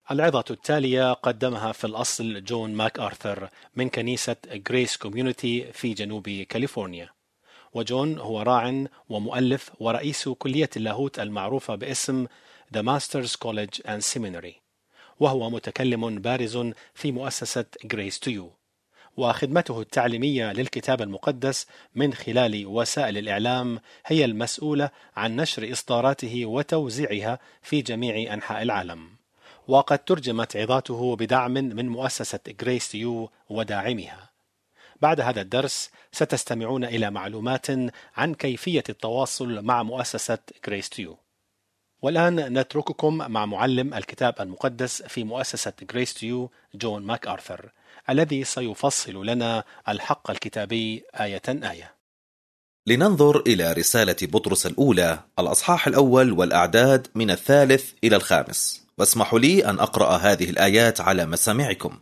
العظة التالية قدمها في الأصل جون ماك آرثر من كنيسة غريس كوميونيتي في جنوب كاليفورنيا. وجون هو راع ومؤلف ورئيس كلية اللاهوت المعروفة باسم The Masters College and Seminary، وهو متكلم بارز في مؤسسة Grace to You، وخدمته التعليمية للكتاب المقدس من خلال وسائل الإعلام هي المسؤولة عن نشر إصداراته وتوزيعها في جميع أنحاء العالم. وقد ترجمت عظاته بدعم من مؤسسة Grace to You وداعمها. بعد هذا الدرس ستستمعون إلى معلومات عن كيفية التواصل مع مؤسسة Grace to You. والآن نترككم مع معلم الكتاب المقدس في مؤسسة Grace to You جون ماك آرثر، الذي سيفصل لنا الحق الكتابي آية آية. لننظر إلى رسالة بطرس الأولى الأصحاح الأول والأعداد من 3 إلى 5، واسمحوا لي أن أقرأ هذه الآيات على مسامعكم.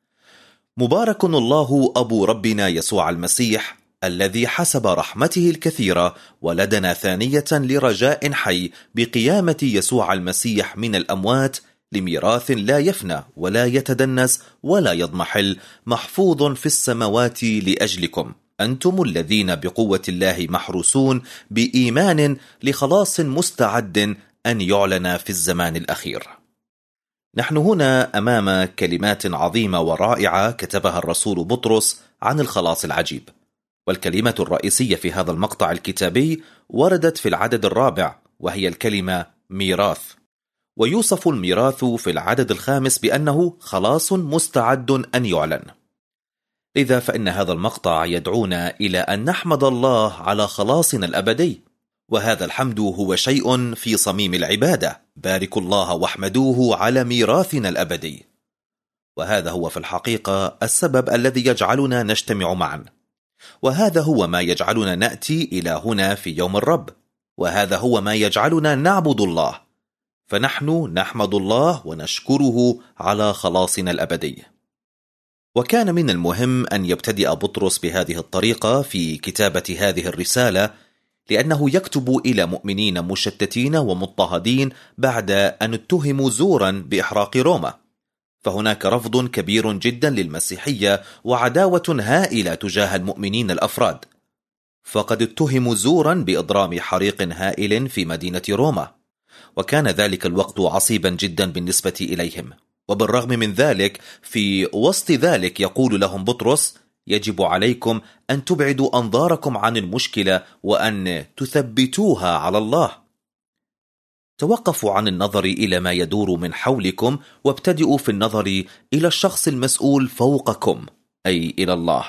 مبارك الله أبو ربنا يسوع المسيح الذي حسب رحمته الكثيرة ولدنا ثانية لرجاء حي بقيامة يسوع المسيح من الأموات لميراث لا يفنى ولا يتدنس ولا يضمحل محفوظ في السماوات لأجلكم أنتم الذين بقوة الله محروسون بإيمان لخلاص مستعد أن يعلن في الزمان الأخير. نحن هنا أمام كلمات عظيمة ورائعة كتبها الرسول بطرس عن الخلاص العجيب، والكلمة الرئيسية في هذا المقطع الكتابي وردت في العدد 4، وهي الكلمة ميراث. ويوصف الميراث في العدد 5 بأنه خلاص مستعد أن يعلن. لذا فإن هذا المقطع يدعونا إلى أن نحمد الله على خلاصنا الأبدي، وهذا الحمد هو شيء في صميم العبادة. باركوا الله واحمدوه على ميراثنا الأبدي. وهذا هو في الحقيقة السبب الذي يجعلنا نجتمع معا، وهذا هو ما يجعلنا نأتي إلى هنا في يوم الرب، وهذا هو ما يجعلنا نعبد الله. فنحن نحمد الله ونشكره على خلاصنا الأبدي. وكان من المهم أن يبتدئ بطرس بهذه الطريقة في كتابة هذه الرسالة، لأنه يكتب إلى مؤمنين مشتتين ومضطهدين بعد أن اتهموا زورا بإحراق روما. فهناك رفض كبير جدا للمسيحية وعداوة هائلة تجاه المؤمنين الأفراد، فقد اتهموا زورا بإضرام حريق هائل في مدينة روما، وكان ذلك الوقت عصيبا جدا بالنسبة إليهم. وبالرغم من ذلك في وسط ذلك يقول لهم بطرس: يجب عليكم أن تبعدوا أنظاركم عن المشكلة وأن تثبتوها على الله. توقفوا عن النظر إلى ما يدور من حولكم وابتدئوا في النظر إلى الشخص المسؤول فوقكم، أي إلى الله.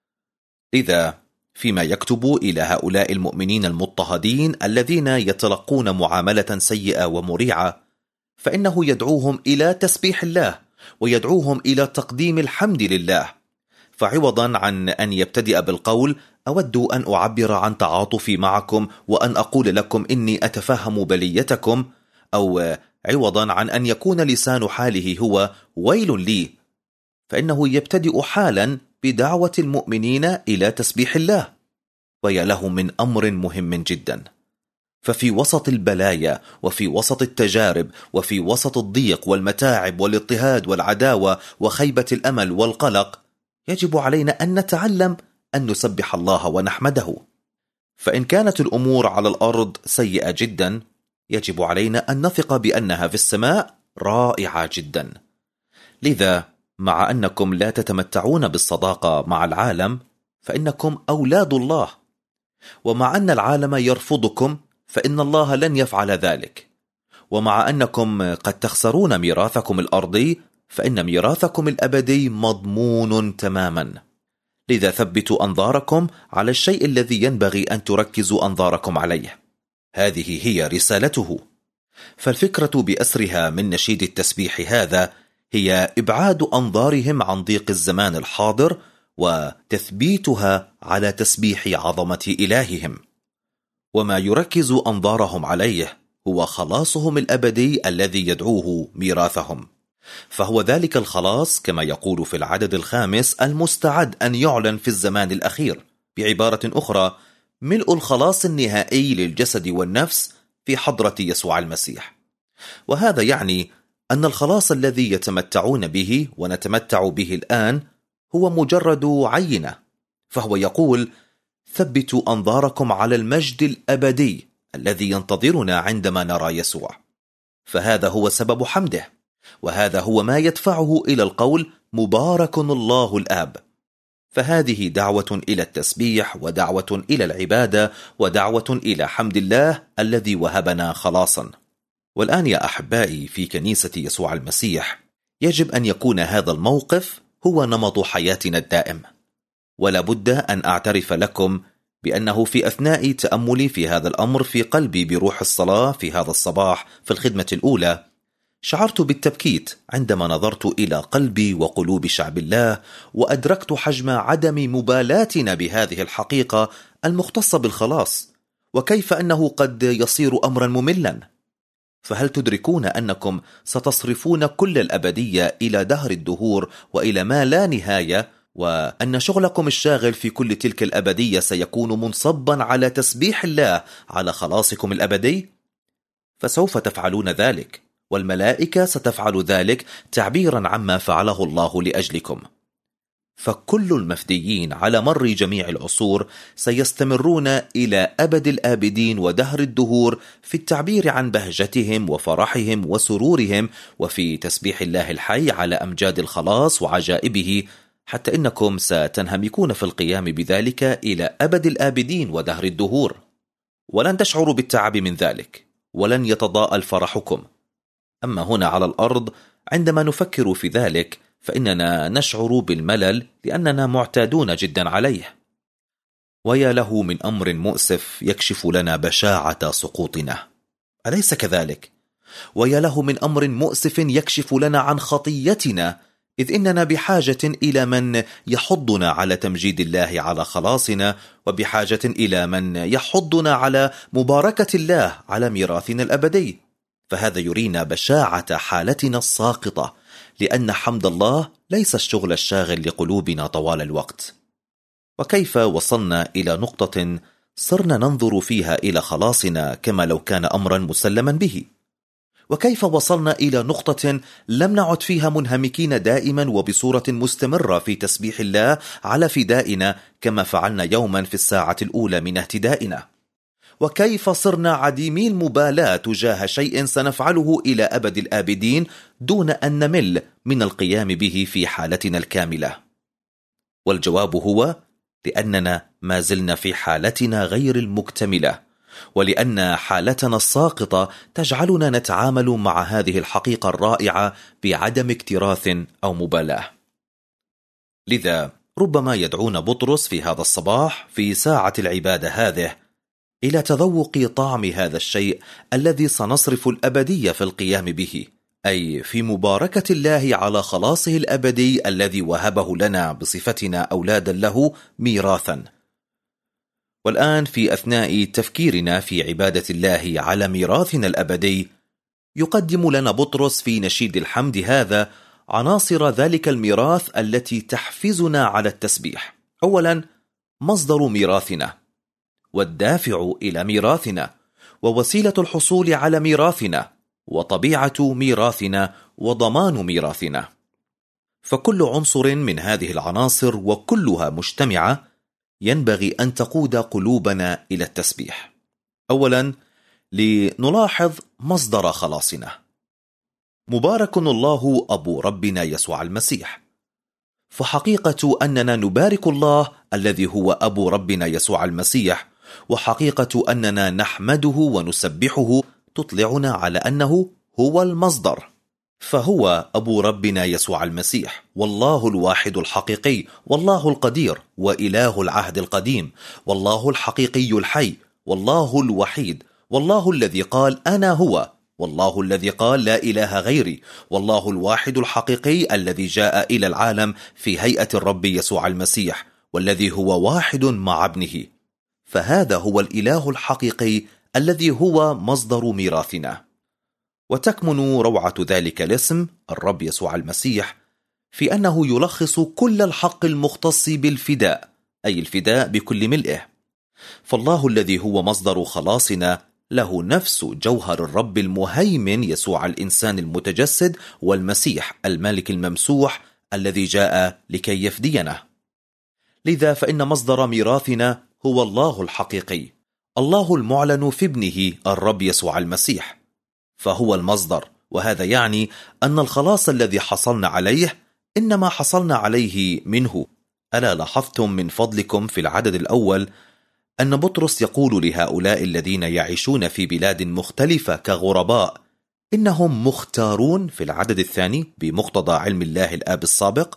إذا فيما يكتب إلى هؤلاء المؤمنين المضطهدين الذين يتلقون معاملة سيئة ومريعة، فإنه يدعوهم إلى تسبيح الله ويدعوهم إلى تقديم الحمد لله. فعوضا عن أن يبتدئ بالقول أود أن أعبر عن تعاطفي معكم وأن أقول لكم إني أتفهم بليتكم، أو عوضا عن أن يكون لسان حاله هو ويل لي، فإنه يبتدئ حالا بدعوة المؤمنين إلى تسبيح الله. ويا له من أمر مهم جدا. ففي وسط البلايا وفي وسط التجارب وفي وسط الضيق والمتاعب والاضطهاد والعداوة وخيبة الأمل والقلق، يجب علينا أن نتعلم أن نسبح الله ونحمده. فإن كانت الأمور على الأرض سيئة جدا، يجب علينا أن نثق بأنها في السماء رائعة جدا. لذا مع أنكم لا تتمتعون بالصداقة مع العالم، فإنكم أولاد الله، ومع أن العالم يرفضكم فإن الله لن يفعل ذلك، ومع أنكم قد تخسرون ميراثكم الأرضي، فإن ميراثكم الأبدي مضمون تماما. لذا ثبتوا أنظاركم على الشيء الذي ينبغي أن تركزوا أنظاركم عليه. هذه هي رسالته. فالفكرة بأسرها من نشيد التسبيح هذا هي إبعاد أنظارهم عن ضيق الزمان الحاضر وتثبيتها على تسبيح عظمة إلههم. وما يركز أنظارهم عليه هو خلاصهم الأبدي الذي يدعوه ميراثهم. فهو ذلك الخلاص كما يقول في العدد 5 المستعد أن يعلن في الزمان الأخير. بعبارة أخرى، ملء الخلاص النهائي للجسد والنفس في حضرة يسوع المسيح. وهذا يعني أن الخلاص الذي يتمتعون به ونتمتع به الآن هو مجرد عينة، فهو يقول: ثبتوا أنظاركم على المجد الأبدي الذي ينتظرنا عندما نرى يسوع. فهذا هو سبب حمده، وهذا هو ما يدفعه إلى القول: مبارك الله الآب. فهذه دعوة إلى التسبيح، ودعوة إلى العبادة، ودعوة إلى حمد الله الذي وهبنا خلاصا. والآن يا أحبائي، في كنيسة يسوع المسيح يجب أن يكون هذا الموقف هو نمط حياتنا الدائم. ولا بد أن أعترف لكم بأنه في أثناء تأملي في هذا الأمر في قلبي بروح الصلاة في هذا الصباح في الخدمة الأولى، شعرت بالتبكيت عندما نظرت إلى قلبي وقلوب شعب الله، وأدركت حجم عدم مبالاتنا بهذه الحقيقة المختصة بالخلاص، وكيف أنه قد يصير أمرا مملا. فهل تدركون أنكم ستصرفون كل الأبدية إلى دهر الدهور وإلى ما لا نهاية، وأن شغلكم الشاغل في كل تلك الأبدية سيكون منصبا على تسبيح الله على خلاصكم الأبدي؟ فسوف تفعلون ذلك، والملائكة ستفعل ذلك تعبيرا عما فعله الله لأجلكم. فكل المفديين على مر جميع العصور سيستمرون إلى أبد الآبدين ودهر الدهور في التعبير عن بهجتهم وفرحهم وسرورهم وفي تسبيح الله الحي على أمجاد الخلاص وعجائبه، حتى إنكم ستنهمكون في القيام بذلك إلى أبد الآبدين ودهر الدهور، ولن تشعروا بالتعب من ذلك، ولن يتضاءل فرحكم. أما هنا على الأرض عندما نفكر في ذلك فإننا نشعر بالملل لأننا معتادون جدا عليه. ويا له من أمر مؤسف يكشف لنا بشاعة سقوطنا، أليس كذلك؟ ويا له من أمر مؤسف يكشف لنا عن خطيتنا، إذ إننا بحاجة إلى من يحضنا على تمجيد الله على خلاصنا، وبحاجة إلى من يحضنا على مباركة الله على ميراثنا الأبدي. فهذا يرينا بشاعة حالتنا الساقطة، لأن حمد الله ليس الشغل الشاغل لقلوبنا طوال الوقت. وكيف وصلنا إلى نقطة صرنا ننظر فيها إلى خلاصنا كما لو كان أمرا مسلما به؟ وكيف وصلنا إلى نقطة لم نعد فيها منهمكين دائما وبصورة مستمرة في تسبيح الله على فدائنا كما فعلنا يوما في الساعة الأولى من اهتدائنا؟ وكيف صرنا عديمي المبالاة تجاه شيء سنفعله إلى أبد الآبدين دون أن نمل من القيام به في حالتنا الكاملة؟ والجواب هو لأننا ما زلنا في حالتنا غير المكتملة، ولأن حالتنا الساقطة تجعلنا نتعامل مع هذه الحقيقة الرائعة بعدم اكتراث أو مبالاة. لذا ربما يدعون بطرس في هذا الصباح في ساعة العبادة هذه إلى تذوق طعم هذا الشيء الذي سنصرف الأبدية في القيام به، أي في مباركة الله على خلاصه الأبدي الذي وهبه لنا بصفتنا أولادا له ميراثا. والآن في أثناء تفكيرنا في عبادة الله على ميراثنا الأبدي، يقدم لنا بطرس في نشيد الحمد هذا عناصر ذلك الميراث التي تحفزنا على التسبيح. أولا، مصدر ميراثنا، والدافع إلى ميراثنا، ووسيلة الحصول على ميراثنا، وطبيعة ميراثنا، وضمان ميراثنا. فكل عنصر من هذه العناصر وكلها مجتمعة ينبغي أن تقود قلوبنا إلى التسبيح. أولا، لنلاحظ مصدر خلاصنا. مبارك الله أبو ربنا يسوع المسيح. فحقيقة أننا نبارك الله الذي هو أبو ربنا يسوع المسيح، وحقيقة أننا نحمده ونسبحه تطلعنا على أنه هو المصدر. فهو أبو ربنا يسوع المسيح، والله الواحد الحقيقي، والله القدير، وإله العهد القديم، والله الحقيقي الحي، والله الوحيد، والله الذي قال أنا هو، والله الذي قال لا إله غيري، والله الواحد الحقيقي الذي جاء إلى العالم في هيئة الرب يسوع المسيح، والذي هو واحد مع ابنه. فهذا هو الإله الحقيقي الذي هو مصدر ميراثنا. وتكمن روعة ذلك الاسم الرب يسوع المسيح في أنه يلخص كل الحق المختص بالفداء، أي الفداء بكل ملئه. فالله الذي هو مصدر خلاصنا له نفس جوهر الرب المهيمن يسوع الإنسان المتجسد والمسيح الملك الممسوح الذي جاء لكي يفدينا. لذا فإن مصدر ميراثنا هو الله الحقيقي، الله المعلن في ابنه الرب يسوع المسيح، فهو المصدر. وهذا يعني أن الخلاص الذي حصلنا عليه إنما حصلنا عليه منه. ألا لاحظتم من فضلكم في العدد الأول أن بطرس يقول لهؤلاء الذين يعيشون في بلاد مختلفة كغرباء إنهم مختارون في العدد الثاني بمقتضى علم الله الآب السابق؟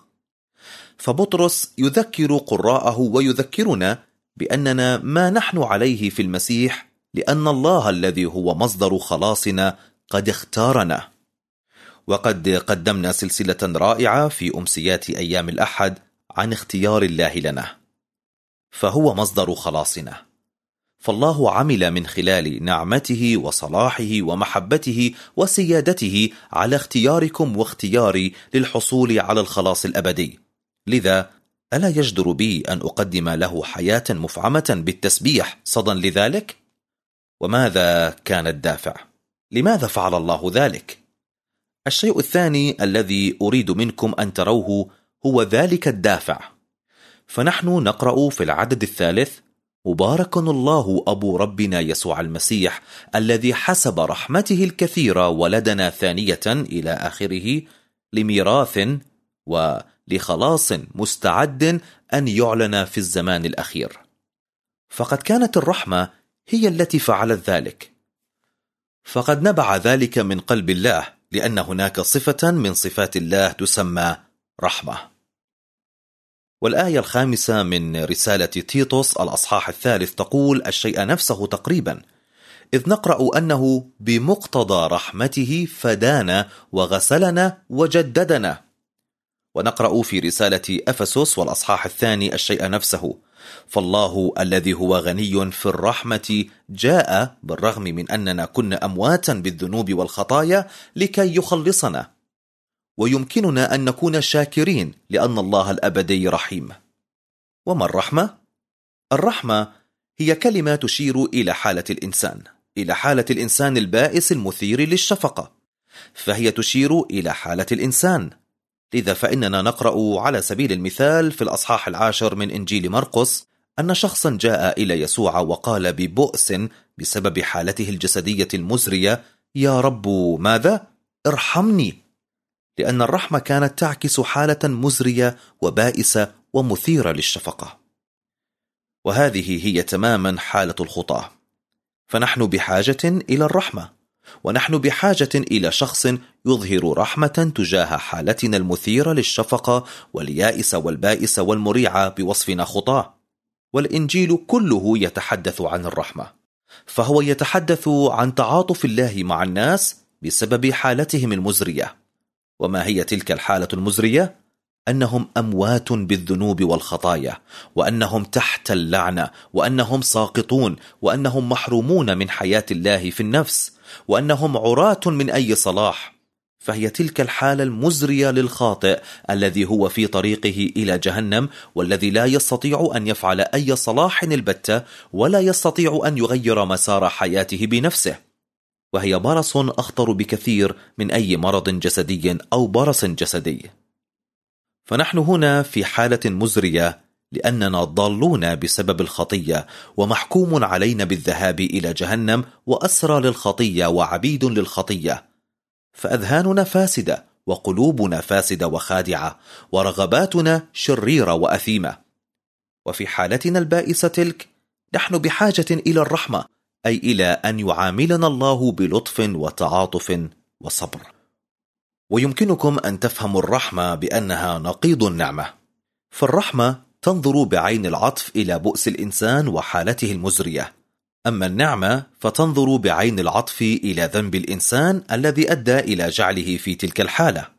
فبطرس يذكر قراءه ويذكرنا بأننا ما نحن عليه في المسيح لأن الله الذي هو مصدر خلاصنا قد اختارنا. وقد قدمنا سلسلة رائعة في أمسيات أيام الأحد عن اختيار الله لنا، فهو مصدر خلاصنا. فالله عمل من خلال نعمته وصلاحه ومحبته وسيادته على اختياركم واختياري للحصول على الخلاص الأبدي. لذا ألا يجدر بي أن أقدم له حياة مفعمة بالتسبيح صدى لذلك؟ وماذا كان الدافع؟ لماذا فعل الله ذلك؟ الشيء الثاني الذي أريد منكم أن تروه هو ذلك الدافع. فنحن نقرأ في العدد الثالث: مبارك الله أبو ربنا يسوع المسيح الذي حسب رحمته الكثيرة ولدنا ثانية إلى آخره لميراث ولخلاص مستعد أن يعلن في الزمان الأخير. فقد كانت الرحمة هي التي فعلت ذلك، فقد نبع ذلك من قلب الله، لأن هناك صفة من صفات الله تسمى رحمة. والآية 5 من رسالة تيتوس الأصحاح 3 تقول الشيء نفسه تقريبا، إذ نقرأ أنه بمقتضى رحمته فدانا وغسلنا وجددنا. ونقرأ في رسالة أفسس والأصحاح 2 الشيء نفسه، فالله الذي هو غني في الرحمة جاء بالرغم من أننا كنا أمواتا بالذنوب والخطايا لكي يخلصنا. ويمكننا أن نكون شاكرين لأن الله الأبدي رحيم. وما الرحمة؟ الرحمة هي كلمة تشير إلى حالة الإنسان، إلى حالة الإنسان البائس المثير للشفقة، فهي تشير إلى حالة الإنسان. لذا فإننا نقرأ على سبيل المثال في الأصحاح 10 من إنجيل مرقس أن شخصا جاء إلى يسوع وقال ببؤس بسبب حالته الجسدية المزرية: يا رب ماذا؟ ارحمني. لأن الرحمة كانت تعكس حالة مزرية وبائسة ومثيرة للشفقة. وهذه هي تماما حالة الخطاة. فنحن بحاجة إلى الرحمة، ونحن بحاجة إلى شخص يظهر رحمة تجاه حالتنا المثيرة للشفقة واليائس والبائس والمريعة بوصفنا خطاة. والإنجيل كله يتحدث عن الرحمة، فهو يتحدث عن تعاطف الله مع الناس بسبب حالتهم المزرية. وما هي تلك الحالة المزرية؟ أنهم أموات بالذنوب والخطايا، وأنهم تحت اللعنة، وأنهم ساقطون، وأنهم محرومون من حياة الله في النفس، وأنهم عراة من أي صلاح. فهي تلك الحالة المزرية للخاطئ الذي هو في طريقه إلى جهنم، والذي لا يستطيع أن يفعل أي صلاح البتة، ولا يستطيع أن يغير مسار حياته بنفسه. وهي برص أخطر بكثير من أي مرض جسدي أو برص جسدي. فنحن هنا في حالة مزرية لأننا ضالون بسبب الخطية، ومحكوم علينا بالذهاب إلى جهنم، وأسرى للخطية وعبيد للخطية. فأذهاننا فاسدة، وقلوبنا فاسدة وخادعة، ورغباتنا شريرة وأثيمة. وفي حالتنا البائسة تلك نحن بحاجة إلى الرحمة، أي إلى أن يعاملنا الله بلطف وتعاطف وصبر. ويمكنكم أن تفهموا الرحمة بأنها نقيض النعمة. فالرحمة تنظر بعين العطف إلى بؤس الإنسان وحالته المزرية، أما النعمة فتنظر بعين العطف إلى ذنب الإنسان الذي أدى إلى جعله في تلك الحالة.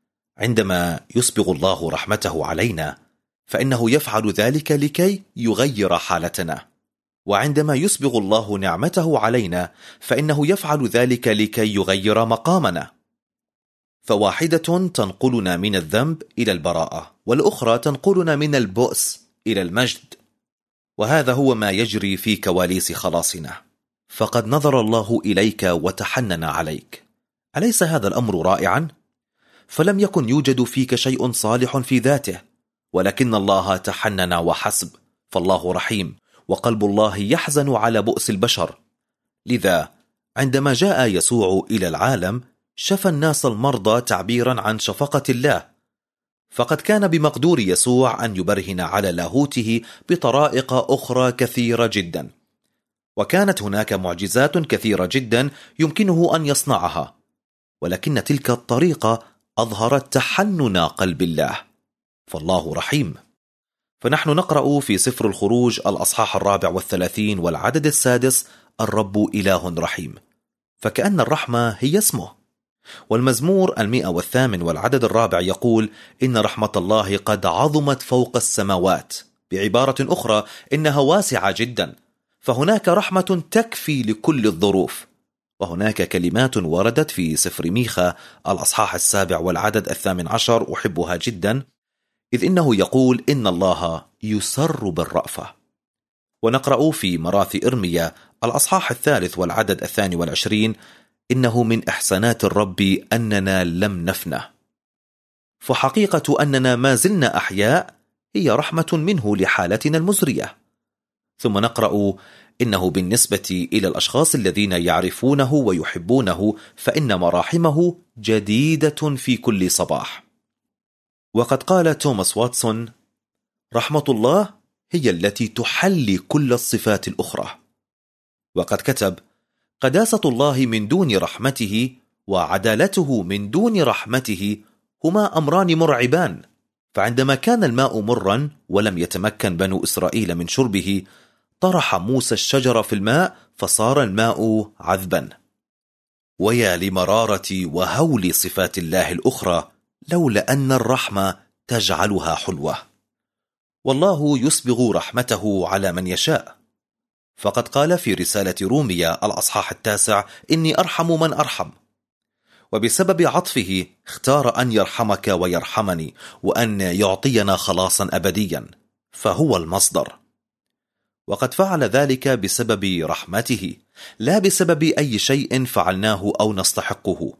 عندما يسبغ الله رحمته علينا فإنه يفعل ذلك لكي يغير حالتنا، وعندما يسبغ الله نعمته علينا فإنه يفعل ذلك لكي يغير مقامنا. فواحدة تنقلنا من الذنب إلى البراءة، والأخرى تنقلنا من البؤس إلى المجد. وهذا هو ما يجري في كواليس خلاصنا. فقد نظر الله إليك وتحنن عليك. أليس هذا الأمر رائعا؟ فلم يكن يوجد فيك شيء صالح في ذاته، ولكن الله تحنن وحسب، فالله رحيم، وقلب الله يحزن على بؤس البشر. لذا عندما جاء يسوع إلى العالم شفى الناس المرضى تعبيرا عن شفقة الله، فقد كان بمقدور يسوع أن يبرهن على لاهوته بطرائق أخرى كثيرة جدا، وكانت هناك معجزات كثيرة جدا يمكنه أن يصنعها، ولكن تلك الطريقة أظهرت تحنن قلب الله، فالله رحيم. فنحن نقرأ في سفر الخروج الأصحاح 34 والعدد 6: الرب إله رحيم، فكأن الرحمة هي اسمه. والمزمور 108 والعدد 4 يقول: إن رحمة الله قد عظمت فوق السماوات. بعبارة أخرى إنها واسعة جدا، فهناك رحمة تكفي لكل الظروف. وهناك كلمات وردت في سفر ميخا الأصحاح 7 والعدد 18 أحبها جدا، إذ إنه يقول: إن الله يسر بالرأفة. ونقرأ في مراثي إرميا الأصحاح 3 والعدد 22: إنه من إحسانات الرب أننا لم نفنى. فحقيقة أننا ما زلنا أحياء هي رحمة منه لحالتنا المزرية. ثم نقرأ: إنه بالنسبة إلى الأشخاص الذين يعرفونه ويحبونه فإن مراحمه جديدة في كل صباح. وقد قال توماس واتسون: رحمة الله هي التي تحلي كل الصفات الأخرى. وقد كتب: قداسة الله من دون رحمته وعدالته من دون رحمته هما أمران مرعبان. فعندما كان الماء مرا ولم يتمكن بنو إسرائيل من شربه، طرح موسى الشجرة في الماء فصار الماء عذبا. ويا لمرارة وهول صفات الله الأخرى لولا أن الرحمة تجعلها حلوة. والله يسبغ رحمته على من يشاء، فقد قال في رسالة روميا الأصحاح 9: إني أرحم من أرحم. وبسبب عطفه اختار أن يرحمك ويرحمني، وأن يعطينا خلاصا أبديا، فهو المصدر. وقد فعل ذلك بسبب رحمته، لا بسبب أي شيء فعلناه أو نستحقه.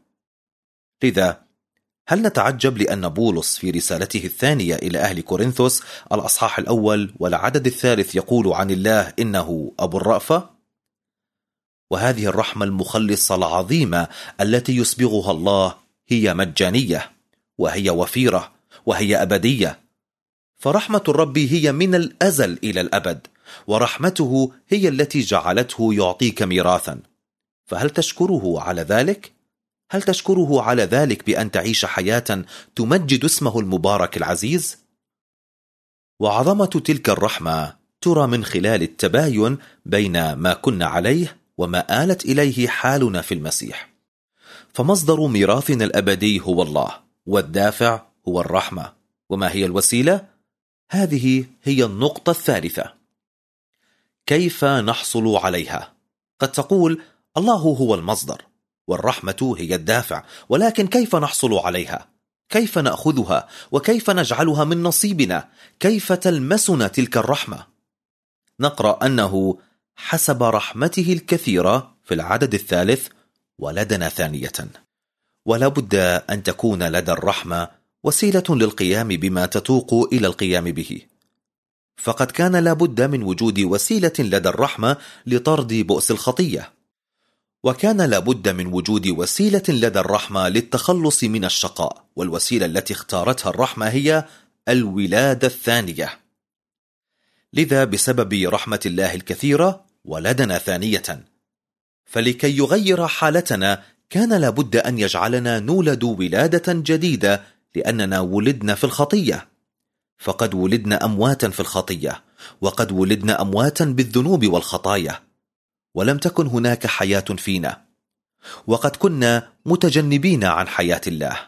لذا هل نتعجب لأن بولس في رسالته الثانية إلى أهل كورنثوس الأصحاح 1 والعدد 3 يقول عن الله: إنه أبو الرأفة؟ وهذه الرحمة المخلصة العظيمة التي يسبغها الله هي مجانية، وهي وفيرة، وهي أبدية. فرحمة الرب هي من الأزل إلى الأبد، ورحمته هي التي جعلته يعطيك ميراثا. فهل تشكره على ذلك؟ هل تشكره على ذلك بأن تعيش حياة تمجد اسمه المبارك العزيز؟ وعظمة تلك الرحمة ترى من خلال التباين بين ما كنا عليه وما آلت إليه حالنا في المسيح. فمصدر ميراثنا الأبدي هو الله، والدافع هو الرحمة. وما هي الوسيلة؟ هذه هي النقطة الثالثة: كيف نحصل عليها؟ قد تقول: الله هو المصدر والرحمة هي الدافع، ولكن كيف نحصل عليها؟ كيف نأخذها؟ وكيف نجعلها من نصيبنا؟ كيف تلمسنا تلك الرحمة؟ نقرأ أنه حسب رحمته الكثيرة في العدد 3: ولدنا ثانية. ولا بد أن تكون لدى الرحمة وسيلة للقيام بما تتوق إلى القيام به. فقد كان لا بد من وجود وسيلة لدى الرحمة لطرد بؤس الخطية، وكان لا بد من وجود وسيلة لدى الرحمة للتخلص من الشقاء، والوسيلة التي اختارتها الرحمة هي الولادة الثانية. لذا بسبب رحمة الله الكثيرة ولدنا ثانية، فلكي يغير حالتنا كان لا بد أن يجعلنا نولد ولادة جديدة، لأننا ولدنا في الخطية. فقد ولدنا أمواتا في الخطية، وقد ولدنا أمواتا بالذنوب والخطايا، ولم تكن هناك حياة فينا، وقد كنا متجنبين عن حياة الله.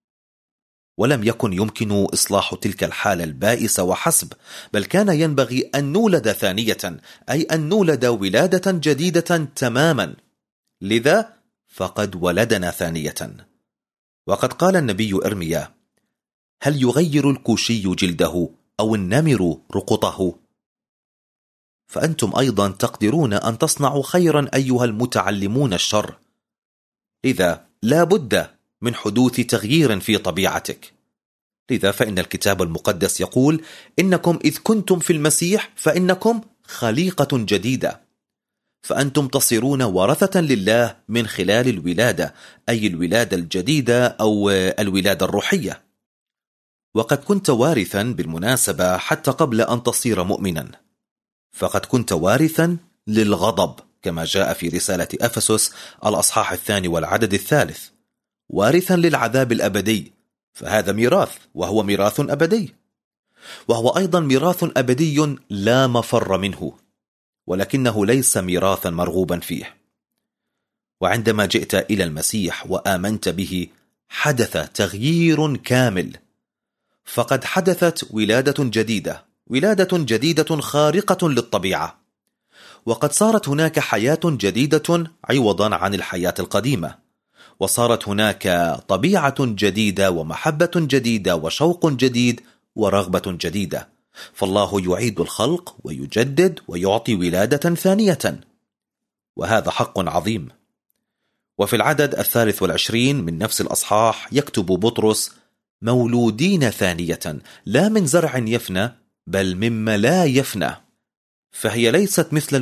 ولم يكن يمكن إصلاح تلك الحالة البائسة وحسب، بل كان ينبغي أن نولد ثانية، أي أن نولد ولادة جديدة تماما. لذا فقد ولدنا ثانية. وقد قال النبي إرميا: هل يغير الكوشي جلده أو النمر رقطه؟ فأنتم أيضا تقدرون أن تصنعوا خيرا أيها المتعلمون الشر. لذا لا بد من حدوث تغيير في طبيعتك. لذا فإن الكتاب المقدس يقول: إنكم إذ كنتم في المسيح فإنكم خليقة جديدة، فأنتم تصيرون ورثة لله من خلال الولادة، أي الولادة الجديدة أو الولادة الروحية. وقد كنت وارثا بالمناسبة حتى قبل أن تصير مؤمنا، فقد كنت وارثا للغضب كما جاء في رسالة أفسس الأصحاح 2 والعدد 3، وارثا للعذاب الأبدي، فهذا ميراث وهو ميراث أبدي، وهو أيضا ميراث أبدي لا مفر منه، ولكنه ليس ميراثا مرغوبا فيه. وعندما جئت إلى المسيح وآمنت به حدث تغيير كامل، فقد حدثت ولادة جديدة خارقة للطبيعة، وقد صارت هناك حياة جديدة عوضا عن الحياة القديمة، وصارت هناك طبيعة جديدة ومحبة جديدة وشوق جديد ورغبة جديدة. فالله يعيد الخلق ويجدد ويعطي ولادة ثانية، وهذا حق عظيم. وفي العدد 23 من نفس الأصحاح يكتب بطرس: مولودين ثانية لا من زرع يفنى بل مما لا يفنى. فهي ليست مثل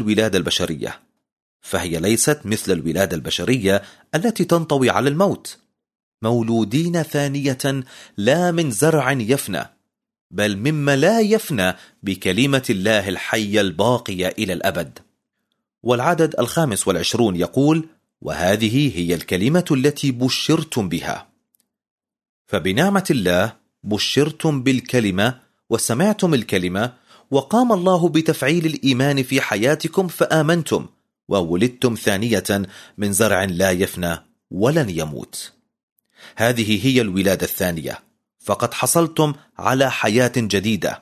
الولادة البشرية التي تنطوي على الموت. مولودين ثانية لا من زرع يفنى بل مما لا يفنى بكلمة الله الحية الباقية إلى الأبد. والعدد 25 يقول: وهذه هي الكلمة التي بشرتم بها. فبنعمة الله بشرتم بالكلمة وسمعتم الكلمة، وقام الله بتفعيل الإيمان في حياتكم فآمنتم وولدتم ثانية من زرع لا يفنى ولن يموت. هذه هي الولادة الثانية، فقد حصلتم على حياة جديدة.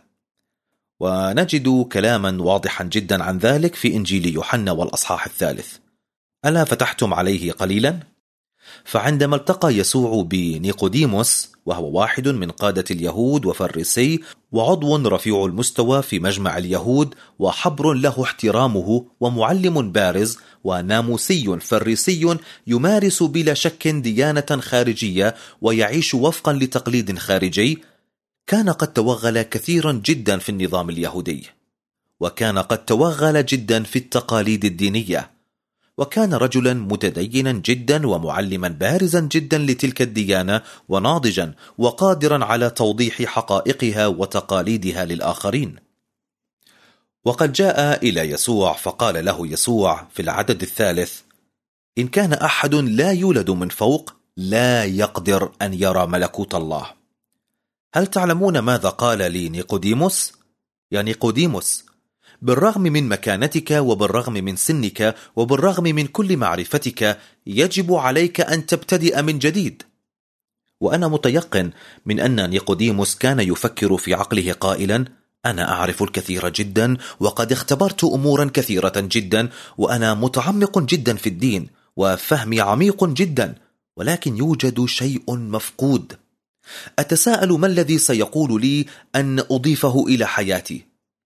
ونجد كلاما واضحا جدا عن ذلك في إنجيل يوحنا والأصحاح 3. ألا فتحتم عليه قليلا؟ فعندما التقى يسوع بنيقوديموس، وهو واحد من قادة اليهود وفريسي وعضو رفيع المستوى في مجمع اليهود وحبر له احترامه ومعلم بارز وناموسي فريسي يمارس بلا شك ديانة خارجية ويعيش وفقا لتقليد خارجي، كان قد توغل كثيرا جدا في النظام اليهودي، وكان قد توغل جدا في التقاليد الدينية، وكان رجلا متدينا جدا ومعلما بارزا جدا لتلك الديانة وناضجا وقادرا على توضيح حقائقها وتقاليدها للآخرين. وقد جاء إلى يسوع فقال له يسوع في العدد 3: إن كان أحد لا يولد من فوق لا يقدر أن يرى ملكوت الله. هل تعلمون ماذا قال لنيقوديموس؟ يا نيقوديموس، بالرغم من مكانتك وبالرغم من سنك وبالرغم من كل معرفتك يجب عليك أن تبتدئ من جديد. وأنا متيقن من أن نيقوديموس كان يفكر في عقله قائلا: أنا أعرف الكثير جدا وقد اختبرت أمورا كثيرة جدا، وأنا متعمق جدا في الدين وفهمي عميق جدا، ولكن يوجد شيء مفقود. أتساءل ما الذي سيقول لي أن أضيفه إلى حياتي؟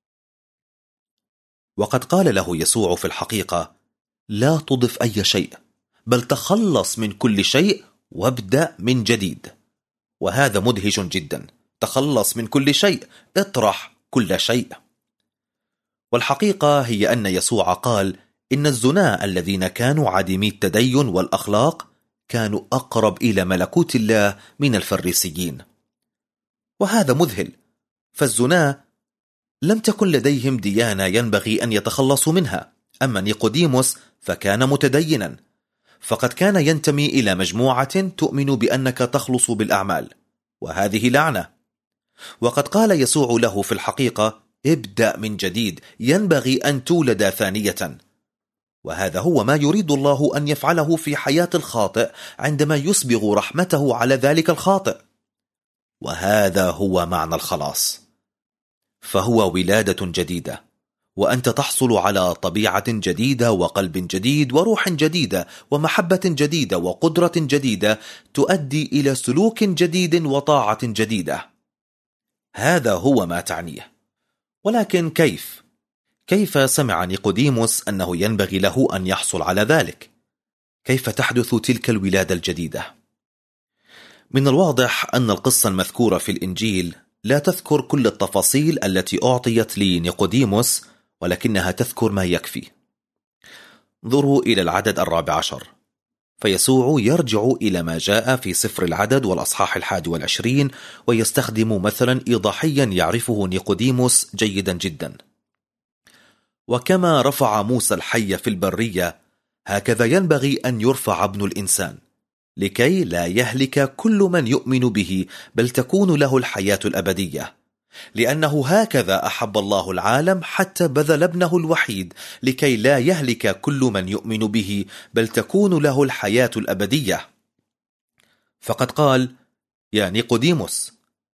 وقد قال له يسوع في الحقيقة: لا تضف أي شيء، بل تخلص من كل شيء وابدأ من جديد. وهذا مدهش جدا. تخلص من كل شيء، اطرح كل شيء. والحقيقة هي أن يسوع قال إن الزناة الذين كانوا عديمي التدين والأخلاق كانوا أقرب إلى ملكوت الله من الفريسيين. وهذا مذهل، فالزناة لم تكن لديهم ديانة ينبغي أن يتخلصوا منها. أما نيقوديموس فكان متدينا، فقد كان ينتمي إلى مجموعة تؤمن بأنك تخلص بالأعمال، وهذه لعنة. وقد قال يسوع له في الحقيقة: ابدأ من جديد، ينبغي أن تولد ثانية. وهذا هو ما يريد الله أن يفعله في حياة الخاطئ عندما يسبغ رحمته على ذلك الخاطئ. وهذا هو معنى الخلاص، فهو ولادة جديدة، وأنت تحصل على طبيعة جديدة وقلب جديد وروح جديدة ومحبة جديدة وقدرة جديدة تؤدي إلى سلوك جديد وطاعة جديدة. هذا هو ما تعنيه. ولكن كيف كيف سمع نيقوديموس أنه ينبغي له أن يحصل على ذلك؟ كيف تحدث تلك الولادة الجديدة؟ من الواضح أن القصة المذكورة في الإنجيل لا تذكر كل التفاصيل التي أعطيت لنيقوديموس، ولكنها تذكر ما يكفي. انظروا إلى العدد 14. فيسوع يرجع إلى ما جاء في سفر العدد والأصحاح 21 ويستخدم مثلا إيضاحيا يعرفه نيقوديموس جيدا جدا. وكما رفع موسى الحي في البرية، هكذا ينبغي أن يرفع ابن الإنسان، لكي لا يهلك كل من يؤمن به، بل تكون له الحياة الأبدية. لأنه هكذا أحب الله العالم حتى بذل ابنه الوحيد، لكي لا يهلك كل من يؤمن به، بل تكون له الحياة الأبدية. فقد قال: يا نيقوديموس،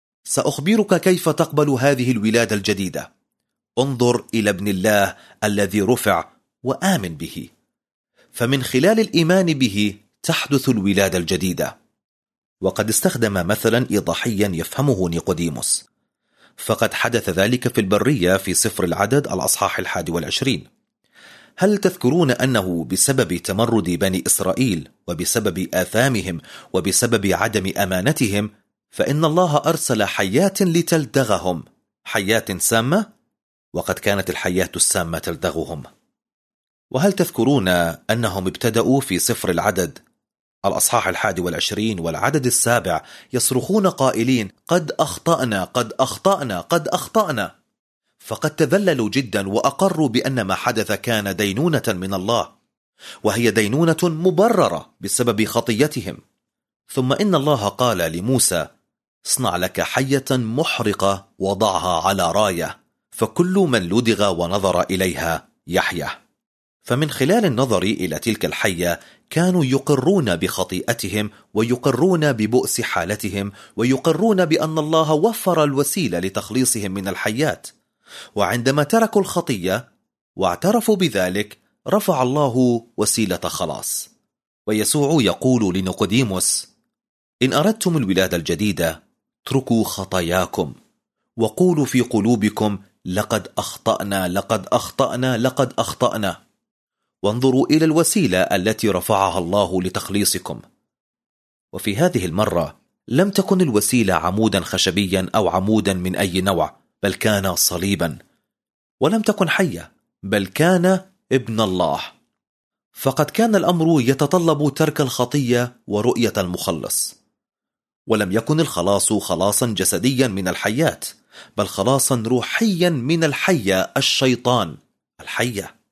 سأخبرك كيف تقبل هذه الولادة الجديدة. انظر إلى ابن الله الذي رفع وآمن به، فمن خلال الإيمان به تحدث الولادة الجديدة. وقد استخدم مثلا إيضاحيا يفهمه نيقوديموس، فقد حدث ذلك في البرية في سفر العدد الأصحاح 21. هل تذكرون أنه بسبب تمرد بني إسرائيل وبسبب آثامهم وبسبب عدم أمانتهم، فإن الله أرسل حيات لتلدغهم، حيات سامة، وقد كانت الحيات السامة تلدغهم. وهل تذكرون أنهم ابتدأوا في سفر العدد الأصحاح 21 والعدد 7 يصرخون قائلين: قد أخطأنا، قد أخطأنا، قد أخطأنا. فقد تذللوا جدا وأقروا بأن ما حدث كان دينونة من الله، وهي دينونة مبررة بسبب خطيتهم. ثم إن الله قال لموسى: اصنع لك حية محرقة وضعها على راية، فكل من لدغ ونظر إليها يحيا. فمن خلال النظر إلى تلك الحية كانوا يقرون بخطيئتهم، ويقرون ببؤس حالتهم، ويقرون بأن الله وفر الوسيلة لتخليصهم من الحيات. وعندما تركوا الخطية واعترفوا بذلك، رفع الله وسيلة خلاص. ويسوع يقول لنيقوديموس: إن أردتم الولادة الجديدة، اتركوا خطاياكم، وقولوا في قلوبكم: لقد أخطأنا، لقد أخطأنا، لقد أخطأنا. وانظروا إلى الوسيلة التي رفعها الله لتخليصكم. وفي هذه المرة لم تكن الوسيلة عمودا خشبيا أو عمودا من أي نوع، بل كان صليبا. ولم تكن حية، بل كان ابن الله. فقد كان الأمر يتطلب ترك الخطية ورؤية المخلص. ولم يكن الخلاص خلاصا جسديا من الحيات، بل خلاصا روحيا من الحية، الشيطان، الحية.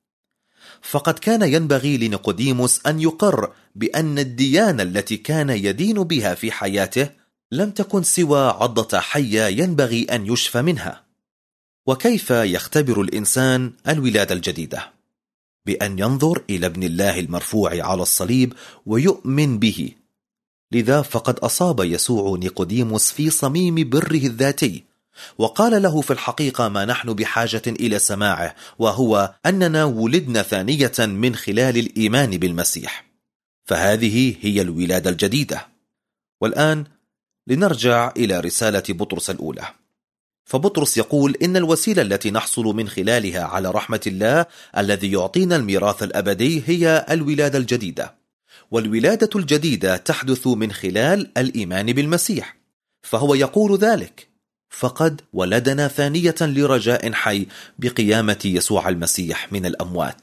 فقد كان ينبغي لنيقوديموس أن يقر بأن الديانة التي كان يدين بها في حياته لم تكن سوى عضة حية ينبغي أن يشفى منها. وكيف يختبر الإنسان الولادة الجديدة؟ بأن ينظر إلى ابن الله المرفوع على الصليب ويؤمن به. لذا فقد أصاب يسوع نيقوديموس في صميم بره الذاتي، وقال له في الحقيقة ما نحن بحاجة إلى سماعه، وهو أننا ولدنا ثانية من خلال الإيمان بالمسيح. فهذه هي الولادة الجديدة. والآن لنرجع إلى رسالة بطرس الأولى. فبطرس يقول إن الوسيلة التي نحصل من خلالها على رحمة الله الذي يعطينا الميراث الأبدي هي الولادة الجديدة. والولادة الجديدة تحدث من خلال الإيمان بالمسيح. فهو يقول ذلك: فقد ولدنا ثانية لرجاء حي بقيامة يسوع المسيح من الأموات.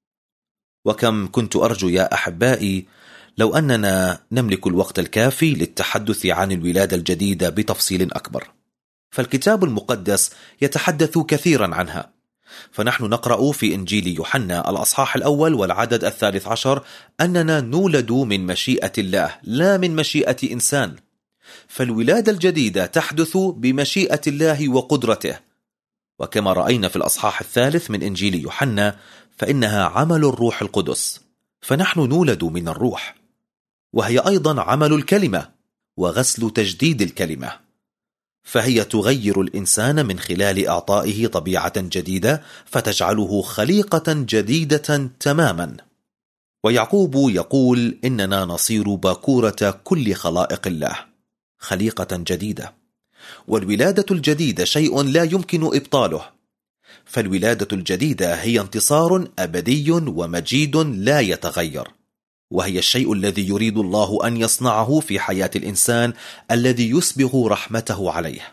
وكم كنت أرجو يا أحبائي لو أننا نملك الوقت الكافي للتحدث عن الولادة الجديدة بتفصيل أكبر، فالكتاب المقدس يتحدث كثيرا عنها. فنحن نقرأ في إنجيل يوحنا الأصحاح 1 والعدد 13 أننا نولد من مشيئة الله لا من مشيئة إنسان. فالولادة الجديدة تحدث بمشيئة الله وقدرته. وكما رأينا في الأصحاح 3 من إنجيل يوحنا فإنها عمل الروح القدس، فنحن نولد من الروح، وهي أيضا عمل الكلمة وغسل تجديد الكلمة. فهي تغير الإنسان من خلال إعطائه طبيعة جديدة فتجعله خليقة جديدة تماما. ويعقوب يقول إننا نصير باكورة كل خلائق الله، خليقة جديدة. والولادة الجديدة شيء لا يمكن إبطاله، فالولادة الجديدة هي انتصار أبدي ومجيد لا يتغير، وهي الشيء الذي يريد الله أن يصنعه في حياة الإنسان الذي يسبغ رحمته عليه.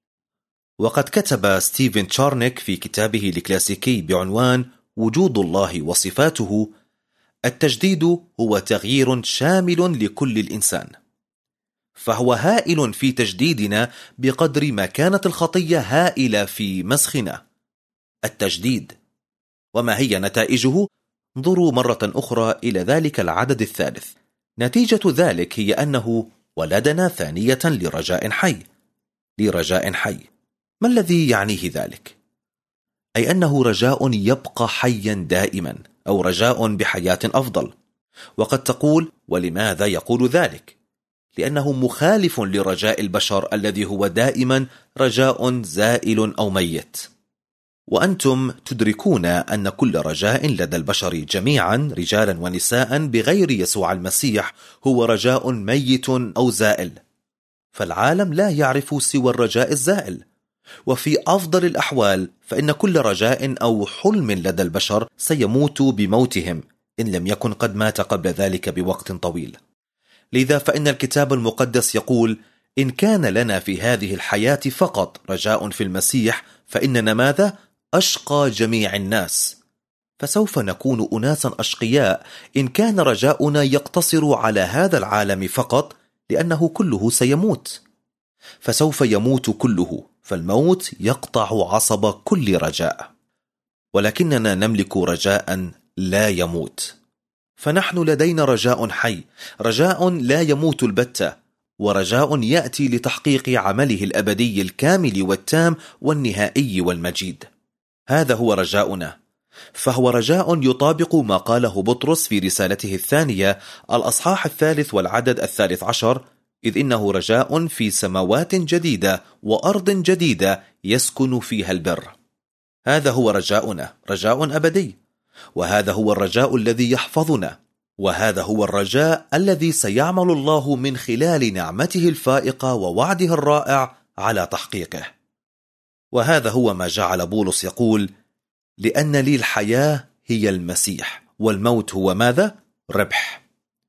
وقد كتب ستيفن تشارنيك في كتابه الكلاسيكي بعنوان وجود الله وصفاته: التجديد هو تغيير شامل لكل الإنسان، فهو هائل في تجديدنا بقدر ما كانت الخطية هائلة في مسخنا. التجديد، وما هي نتائجه؟ انظروا مرة أخرى إلى ذلك العدد الثالث. نتيجة ذلك هي أنه ولدنا ثانية لرجاء حي. لرجاء حي، ما الذي يعنيه ذلك؟ أي أنه رجاء يبقى حيا دائما، أو رجاء بحياة أفضل. وقد تقول: ولماذا يقول ذلك؟ لأنه مخالف لرجاء البشر الذي هو دائما رجاء زائل أو ميت. وأنتم تدركون أن كل رجاء لدى البشر جميعا رجالا ونساء بغير يسوع المسيح هو رجاء ميت أو زائل، فالعالم لا يعرف سوى الرجاء الزائل. وفي أفضل الأحوال فإن كل رجاء أو حلم لدى البشر سيموت بموتهم إن لم يكن قد مات قبل ذلك بوقت طويل. لذا فإن الكتاب المقدس يقول: إن كان لنا في هذه الحياة فقط رجاء في المسيح فإننا ماذا؟ أشقى جميع الناس. فسوف نكون أناسا أشقياء إن كان رجاؤنا يقتصر على هذا العالم فقط، لأنه كله سيموت، فسوف يموت كله، فالموت يقطع عصب كل رجاء. ولكننا نملك رجاء لا يموت، فنحن لدينا رجاء حي، رجاء لا يموت البتة، ورجاء يأتي لتحقيق عمله الأبدي الكامل والتام والنهائي والمجيد. هذا هو رجاؤنا، فهو رجاء يطابق ما قاله بطرس في رسالته الثانية الأصحاح 3 والعدد 13، إذ إنه رجاء في سماوات جديدة وأرض جديدة يسكن فيها البر. هذا هو رجاؤنا، رجاء أبدي، وهذا هو الرجاء الذي يحفظنا، وهذا هو الرجاء الذي سيعمل الله من خلال نعمته الفائقة ووعده الرائع على تحقيقه. وهذا هو ما جعل بولس يقول: لأن لي الحياة هي المسيح، والموت هو ماذا؟ ربح.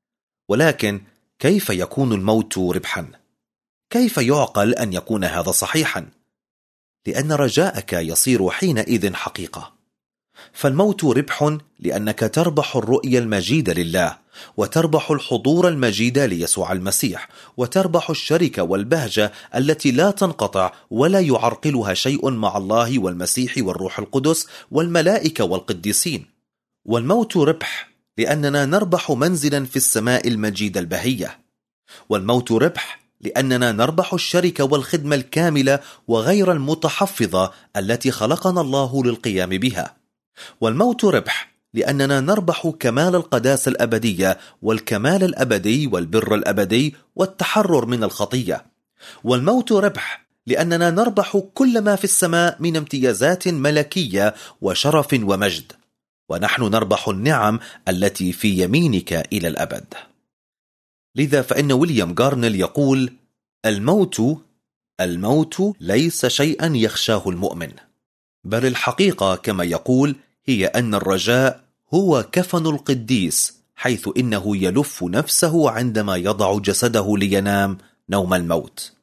ولكن كيف يكون الموت ربحا؟ كيف يعقل أن يكون هذا صحيحا؟ لأن رجاءك يصير حينئذ حقيقة. فالموت ربح لأنك تربح الرؤية المجيدة لله، وتربح الحضور المجيد ليسوع المسيح، وتربح الشركة والبهجة التي لا تنقطع ولا يعرقلها شيء مع الله والمسيح والروح القدس والملائكة والقديسين. والموت ربح لأننا نربح منزلا في السماء المجيدة البهية. والموت ربح لأننا نربح الشركة والخدمة الكاملة وغير المتحفظة التي خلقنا الله للقيام بها. والموت ربح لأننا نربح كمال القداسة الأبدية والكمال الأبدي والبر الأبدي والتحرر من الخطية. والموت ربح لأننا نربح كل ما في السماء من امتيازات ملكية وشرف ومجد، ونحن نربح النعم التي في يمينك إلى الأبد. لذا فإن ويليام غارنيل يقول: الموت ليس شيئا يخشاه المؤمن، بل الحقيقة كما يقول هي أن الرجاء هو كفن القديس، حيث إنه يلف نفسه عندما يضع جسده لينام نوم الموت.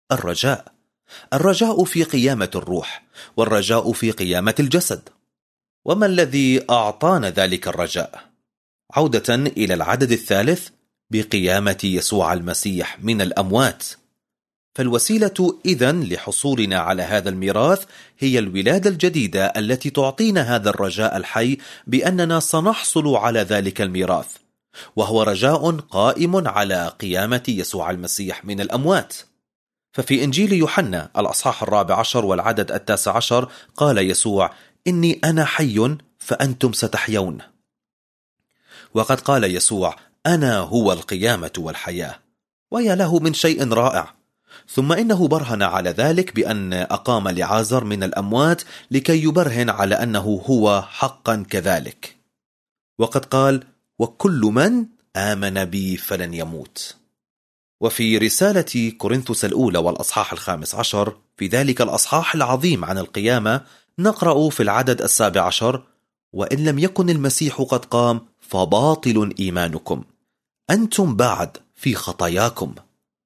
الرجاء في قيامة الروح، والرجاء في قيامة الجسد. وما الذي أعطانا ذلك الرجاء؟ عودة إلى العدد الثالث: بقيامة يسوع المسيح من الأموات. فالوسيلة إذن لحصولنا على هذا الميراث هي الولادة الجديدة التي تعطينا هذا الرجاء الحي بأننا سنحصل على ذلك الميراث، وهو رجاء قائم على قيامة يسوع المسيح من الأموات. ففي إنجيل يوحنا الأصحاح 14 والعدد 19 قال يسوع: إني أنا حي فأنتم ستحيون. وقد قال يسوع: أنا هو القيامة والحياة. ويا له من شيء رائع. ثم إنه برهن على ذلك بأن أقام لعازر من الأموات لكي يبرهن على أنه هو حقا كذلك. وقد قال: وكل من آمن بي فلن يموت. وفي رسالة كورنثوس الأولى والأصحاح 15 في ذلك الأصحاح العظيم عن القيامة نقرأ في العدد 17: وإن لم يكن المسيح قد قام فباطل إيمانكم، أنتم بعد في خطاياكم.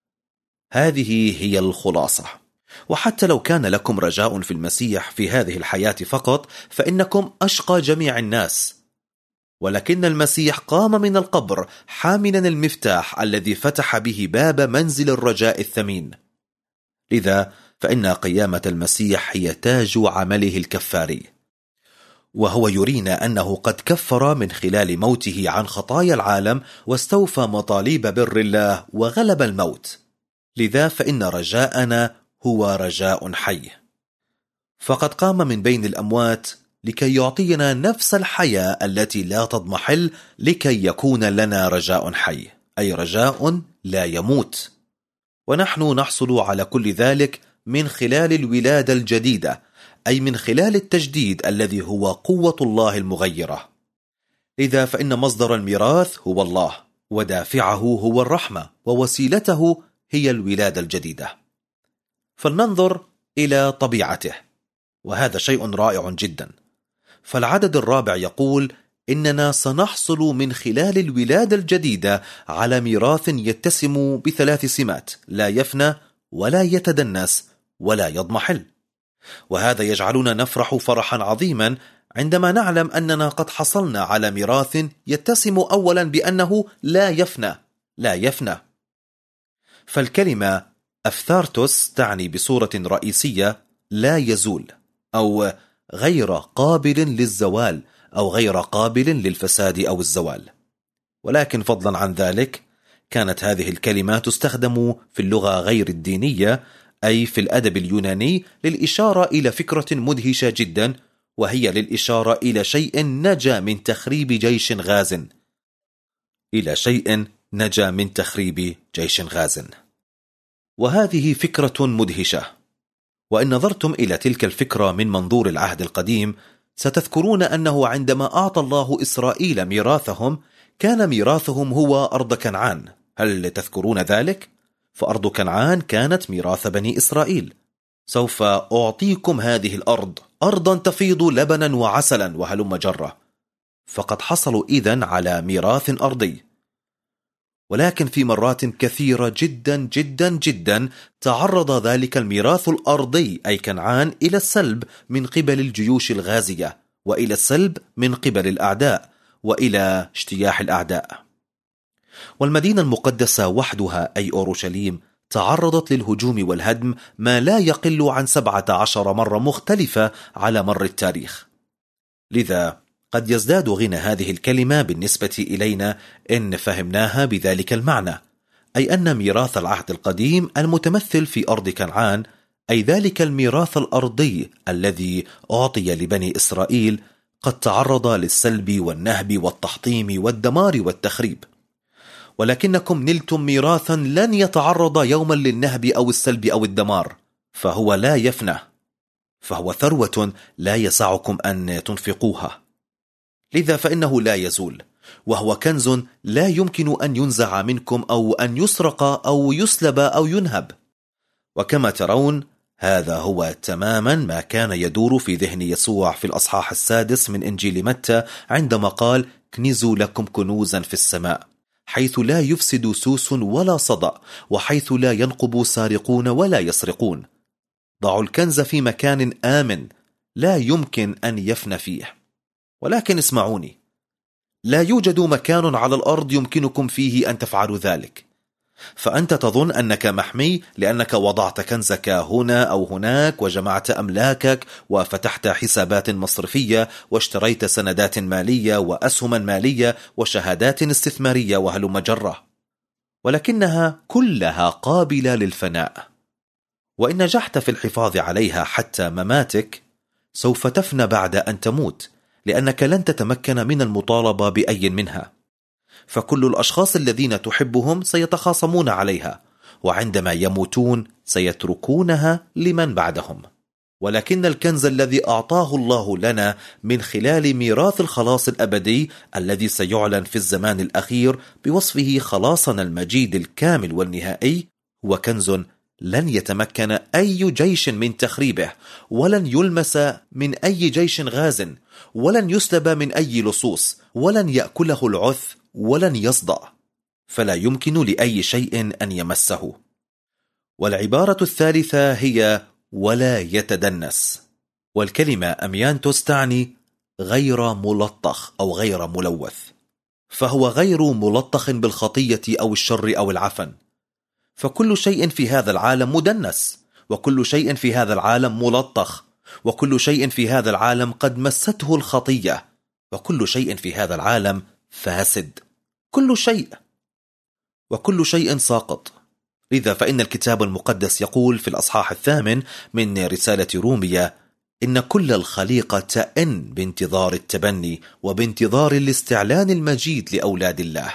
هذه هي الخلاصة. وحتى لو كان لكم رجاء في المسيح في هذه الحياة فقط فإنكم أشقى جميع الناس، ولكن المسيح قام من القبر حاملا المفتاح الذي فتح به باب منزل الرجاء الثمين. لذا فإن قيامة المسيح هي تاج عمله الكفاري، وهو يرينا أنه قد كفر من خلال موته عن خطايا العالم واستوفى مطالب بر الله وغلب الموت. لذا فإن رجاءنا هو رجاء حي، فقد قام من بين الأموات لكي يعطينا نفس الحياة التي لا تضمحل، لكي يكون لنا رجاء حي، أي رجاء لا يموت. ونحن نحصل على كل ذلك من خلال الولادة الجديدة، أي من خلال التجديد الذي هو قوة الله المغيرة. لذا فإن مصدر الميراث هو الله، ودافعه هو الرحمة، ووسيلته هي الولادة الجديدة. فلننظر إلى طبيعته، وهذا شيء رائع جدا. فالعدد 4 يقول إننا سنحصل من خلال الولادة الجديدة على ميراث يتسم ب3 سمات: لا يفنى ولا يتدنس ولا يضمحل. وهذا يجعلنا نفرح فرحا عظيما عندما نعلم أننا قد حصلنا على ميراث يتسم أولا بأنه لا يفنى. فالكلمة أفثارتوس تعني بصورة رئيسية لا يزول، أو غير قابل للزوال، أو غير قابل للفساد أو الزوال. ولكن فضلا عن ذلك كانت هذه الكلمة تستخدم في اللغة غير الدينية، أي في الأدب اليوناني، للإشارة إلى فكرة مدهشة جدا، وهي للإشارة إلى شيء نجا من تخريب جيش غاز. وهذه فكرة مدهشة. وإن نظرتم إلى تلك الفكرة من منظور العهد القديم ستذكرون أنه عندما أعطى الله إسرائيل ميراثهم كان ميراثهم هو أرض كنعان. هل تذكرون ذلك؟ فأرض كنعان كانت ميراث بني إسرائيل. سوف أعطيكم هذه الأرض، أرضا تفيض لبنا وعسلا وهلم جرة. فقد حصلوا إذن على ميراث أرضي. ولكن في مرات كثيرة جدا جدا جدا تعرض ذلك الميراث الأرضي أي كنعان إلى السلب من قبل الجيوش الغازية، وإلى السلب من قبل الأعداء، وإلى اجتياح الأعداء. والمدينة المقدسة وحدها أي أورشليم تعرضت للهجوم والهدم ما لا يقل عن 17 مرة مختلفة على مر التاريخ. لذا قد يزداد غنى هذه الكلمة بالنسبة إلينا إن فهمناها بذلك المعنى، أي أن ميراث العهد القديم المتمثل في أرض كنعان، أي ذلك الميراث الأرضي الذي أعطي لبني إسرائيل، قد تعرض للسلب والنهب والتحطيم والدمار والتخريب. ولكنكم نلتم ميراثا لن يتعرض يوما للنهب أو السلب أو الدمار، فهو لا يفنى، فهو ثروة لا يسعكم أن تنفقوها. لذا فإنه لا يزول، وهو كنز لا يمكن أن ينزع منكم أو أن يسرق أو يسلب أو ينهب. وكما ترون هذا هو تماما ما كان يدور في ذهن يسوع في الأصحاح 6 من إنجيل متى عندما قال: كنزوا لكم كنوزا في السماء، حيث لا يفسد سوس ولا صدأ، وحيث لا ينقب سارقون ولا يسرقون. ضعوا الكنز في مكان آمن لا يمكن أن يفنى فيه. ولكن اسمعوني، لا يوجد مكان على الأرض يمكنكم فيه أن تفعلوا ذلك. فأنت تظن أنك محمي لأنك وضعت كنزك هنا أو هناك، وجمعت أملاكك، وفتحت حسابات مصرفية، واشتريت سندات مالية وأسهما مالية وشهادات استثمارية وهلم جرة. ولكنها كلها قابلة للفناء، وإن نجحت في الحفاظ عليها حتى مماتك سوف تفنى بعد أن تموت، لأنك لن تتمكن من المطالبة بأي منها. فكل الأشخاص الذين تحبهم سيتخاصمون عليها، وعندما يموتون سيتركونها لمن بعدهم. ولكن الكنز الذي أعطاه الله لنا من خلال ميراث الخلاص الأبدي الذي سيعلن في الزمان الأخير بوصفه خلاصنا المجيد الكامل والنهائي هو كنز لن يتمكن أي جيش من تخريبه، ولن يلمس من أي جيش غاز، ولن يسلب من أي لصوص، ولن يأكله العث، ولن يصدأ، فلا يمكن لأي شيء أن يمسه. والعبارة الثالثة هي ولا يتدنس، والكلمة أميانتوس تعني غير ملطخ أو غير ملوث، فهو غير ملطخ بالخطية أو الشر أو العفن. فكل شيء في هذا العالم مدنس، وكل شيء في هذا العالم ملطخ، وكل شيء في هذا العالم قد مسته الخطية، وكل شيء في هذا العالم فاسد، كل شيء، وكل شيء ساقط. لذا فإن الكتاب المقدس يقول في الأصحاح 8 من رسالة رومية: إن كل الخليقة تئن بانتظار التبني وبانتظار الاستعلان المجيد لأولاد الله.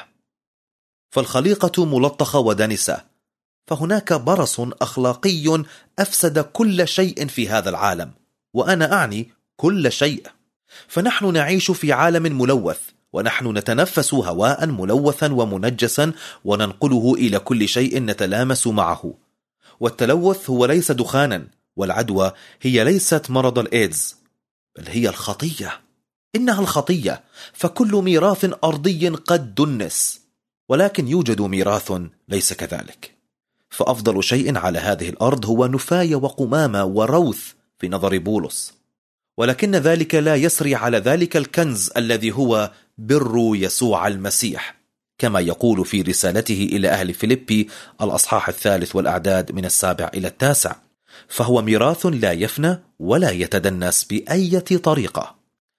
فالخليقة ملطخة ودنسة، فهناك برص أخلاقي أفسد كل شيء في هذا العالم، وأنا أعني كل شيء. فنحن نعيش في عالم ملوث، ونحن نتنفس هواء ملوثا ومنجسا، وننقله إلى كل شيء نتلامس معه. والتلوث هو ليس دخانا، والعدوى هي ليست مرض الإيدز، بل هي الخطية. إنها الخطية، فكل ميراث أرضي قد دنس، ولكن يوجد ميراث ليس كذلك. فأفضل شيء على هذه الأرض هو نفاية وقمامة وروث في نظر بولس، ولكن ذلك لا يسري على ذلك الكنز الذي هو بر يسوع المسيح، كما يقول في رسالته إلى أهل فيليبي الأصحاح 3 والأعداد من 7 إلى 9: فهو ميراث لا يفنى ولا يتدنس بأي طريقة.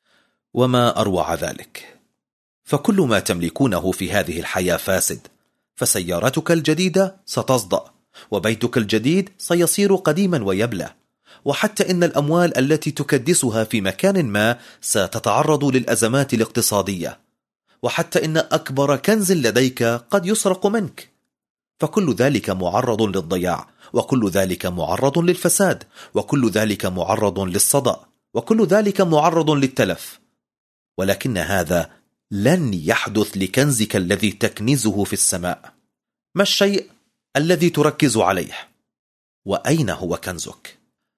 وما أروع ذلك، فكل ما تملكونه في هذه الحياة فاسد، فسيارتك الجديدة ستصدأ، وبيتك الجديد سيصير قديما ويبلى، وحتى إن الأموال التي تكدسها في مكان ما ستتعرض للأزمات الاقتصادية، وحتى إن أكبر كنز لديك قد يسرق منك. فكل ذلك معرض للضياع، وكل ذلك معرض للفساد، وكل ذلك معرض للصدأ، وكل ذلك معرض للتلف. ولكن هذا لن يحدث لكنزك الذي تكنزه في السماء. ما الشيء الذي تركز عليه؟ وأين هو كنزك؟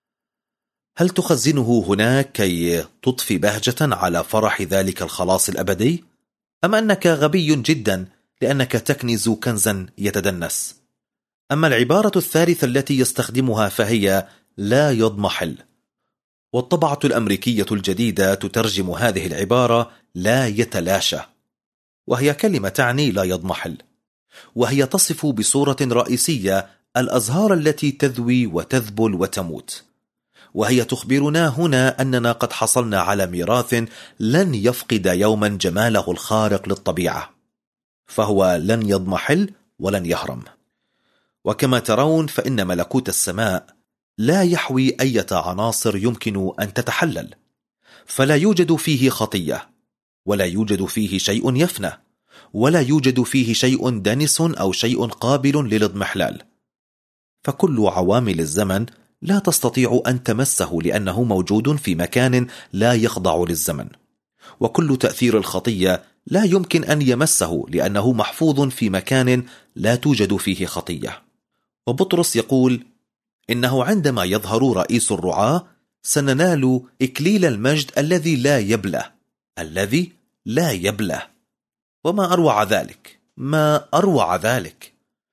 هل تخزنه هناك كي تضفي بهجة على فرح ذلك الخلاص الأبدي؟ أم أنك غبي جدا لأنك تكنز كنزا يتدنس؟ أما العبارة الثالثة التي يستخدمها فهي لا يضمحل، والطبعة الأمريكية الجديدة تترجم هذه العبارة لا يتلاشى، وهي كلمة تعني لا يضمحل، وهي تصف بصورة رئيسية الأزهار التي تذوي وتذبل وتموت. وهي تخبرنا هنا أننا قد حصلنا على ميراث لن يفقد يوما جماله الخارق للطبيعة، فهو لن يضمحل ولن يهرم. وكما ترون فإن ملكوت السماء لا يحوي أي عناصر يمكن أن تتحلل، فلا يوجد فيه خطية، ولا يوجد فيه شيء يفنى، ولا يوجد فيه شيء دنس أو شيء قابل للاضمحلال. فكل عوامل الزمن لا تستطيع أن تمسه لأنه موجود في مكان لا يخضع للزمن، وكل تأثير الخطية لا يمكن أن يمسه لأنه محفوظ في مكان لا توجد فيه خطية. وبطرس يقول إنه عندما يظهر رئيس الرعاة سننال إكليل المجد الذي لا يبلى، الذي لا يبلى. وما أروع ذلك، ما أروع ذلك.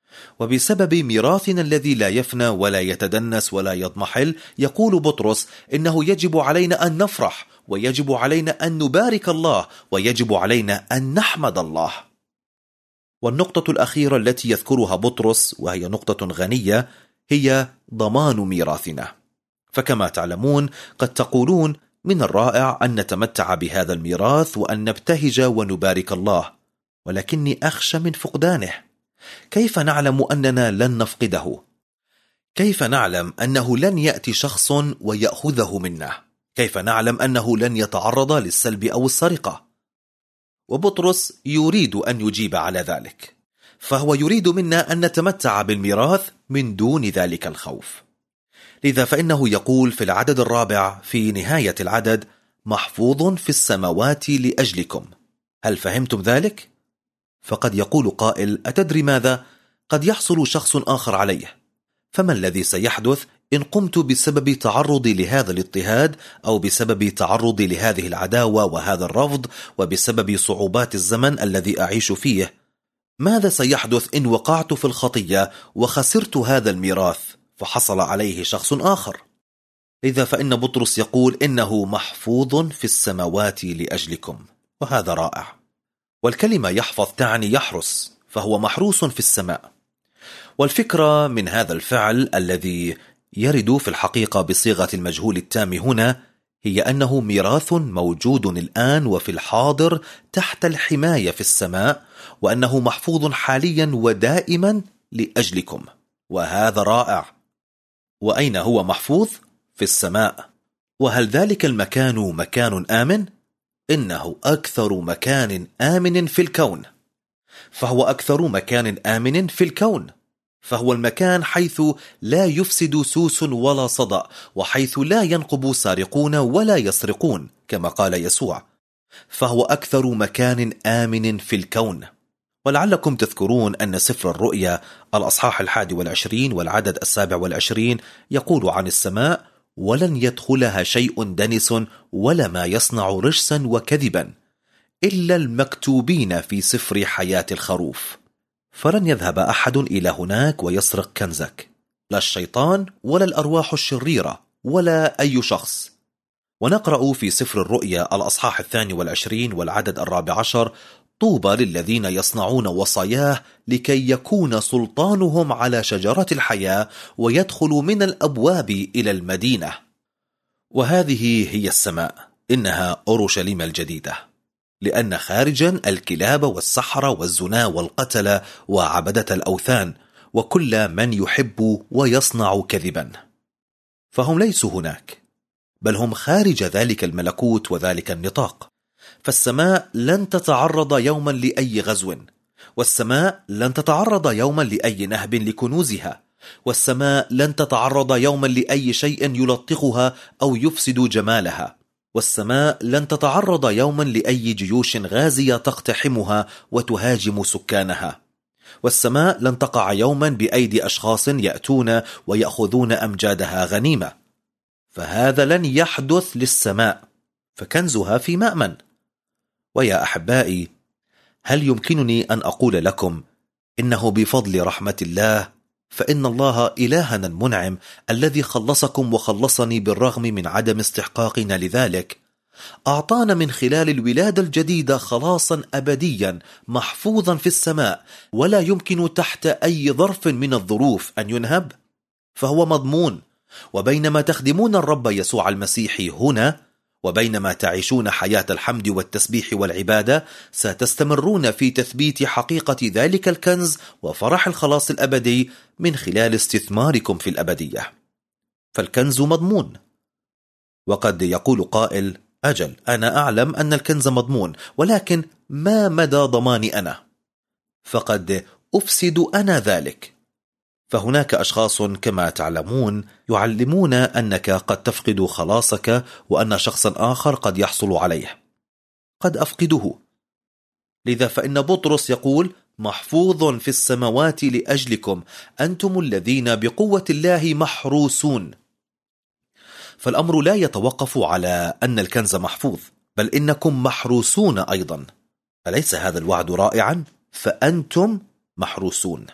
وبسبب ميراثنا الذي لا يفنى ولا يتدنس ولا يضمحل، يقول بطرس إنه يجب علينا أن نفرح، ويجب علينا أن نبارك الله، ويجب علينا أن نحمد الله. والنقطة الأخيرة التي يذكرها بطرس، وهي نقطة غنية، هي ضمان ميراثنا. فكما تعلمون قد تقولون من الرائع أن نتمتع بهذا الميراث وأن نبتهج ونبارك الله، ولكني أخشى من فقدانه. كيف نعلم أننا لن نفقده؟ كيف نعلم أنه لن يأتي شخص ويأخذه منا؟ كيف نعلم أنه لن يتعرض للسلب أو السرقة؟ وبطرس يريد أن يجيب على ذلك، فهو يريد منا أن نتمتع بالميراث من دون ذلك الخوف. لذا فإنه يقول في العدد 4 في نهاية العدد: محفوظ في السماوات لأجلكم. هل فهمتم ذلك؟ فقد يقول قائل: أتدري ماذا؟ قد يحصل شخص آخر عليه، فما الذي سيحدث إن قمت بسبب تعرضي لهذا الاضطهاد أو بسبب تعرضي لهذه العداوة وهذا الرفض وبسبب صعوبات الزمن الذي أعيش فيه؟ ماذا سيحدث إن وقعت في الخطية وخسرت هذا الميراث فحصل عليه شخص آخر؟ إذا فإن بطرس يقول إنه محفوظ في السماوات لأجلكم، وهذا رائع. والكلمة يحفظ تعني يحرس، فهو محروس في السماء. والفكرة من هذا الفعل الذي يرد في الحقيقة بصيغة المجهول التام هنا هي أنه ميراث موجود الآن وفي الحاضر تحت الحماية في السماء، وأنه محفوظ حاليا ودائما لأجلكم، وهذا رائع. وأين هو محفوظ؟ في السماء. وهل ذلك المكان مكان آمن؟ إنه أكثر مكان آمن في الكون، فهو أكثر مكان آمن في الكون، فهو المكان حيث لا يفسد سوس ولا صدأ، وحيث لا ينقب سارقون ولا يسرقون كما قال يسوع، فهو أكثر مكان آمن في الكون. ولعلكم تذكرون أن سفر الرؤيا الأصحاح 21 والعدد 27 يقول عن السماء: ولن يدخلها شيء دنس ولا ما يصنع رجسا وكذبا إلا المكتوبين في سفر حياة الخروف. فلن يذهب أحد إلى هناك ويسرق كنزك، لا الشيطان ولا الأرواح الشريرة ولا أي شخص. ونقرأ في سفر الرؤيا الأصحاح 22 والعدد 14: طوبى للذين يصنعون وصاياه لكي يكون سلطانهم على شجرة الحياة ويدخلوا من الأبواب إلى المدينة. وهذه هي السماء، إنها أورشليم الجديدة، لأن خارجا الكلاب والسحرة والزنا والقتل وعبدة الأوثان وكل من يحب ويصنع كذبا، فهم ليسوا هناك، بل هم خارج ذلك الملكوت وذلك النطاق. فالسماء لن تتعرض يوما لأي غزو، والسماء لن تتعرض يوما لأي نهب لكنوزها، والسماء لن تتعرض يوما لأي شيء يلطخها أو يفسد جمالها، والسماء لن تتعرض يوما لأي جيوش غازية تقتحمها وتهاجم سكانها، والسماء لن تقع يوما بأيدي أشخاص يأتون ويأخذون أمجادها غنيمة، فهذا لن يحدث للسماء، فكنزها في مأمن. ويا أحبائي، هل يمكنني أن أقول لكم إنه بفضل رحمة الله، فإن الله إلهنا المنعم الذي خلصكم وخلصني بالرغم من عدم استحقاقنا لذلك، أعطانا من خلال الولادة الجديدة خلاصا أبديا محفوظا في السماء، ولا يمكن تحت أي ظرف من الظروف أن ينهب، فهو مضمون. وبينما تخدمون الرب يسوع المسيح هنا، وبينما تعيشون حياة الحمد والتسبيح والعبادة، ستستمرون في تثبيت حقيقة ذلك الكنز وفرح الخلاص الأبدي من خلال استثماركم في الأبدية، فالكنز مضمون. وقد يقول قائل: أجل، أنا أعلم أن الكنز مضمون، ولكن ما مدى ضماني أنا؟ فقد أفسد أنا ذلك. فهناك أشخاص كما تعلمون يعلمون أنك قد تفقد خلاصك، وأن شخصا آخر قد يحصل عليه، قد أفقده. لذا فإن بطرس يقول: محفوظ في السماوات لأجلكم، أنتم الذين بقوة الله محروسون. فالأمر لا يتوقف على أن الكنز محفوظ، بل إنكم محروسون أيضا. أليس هذا الوعد رائعا؟ فأنتم محروسون.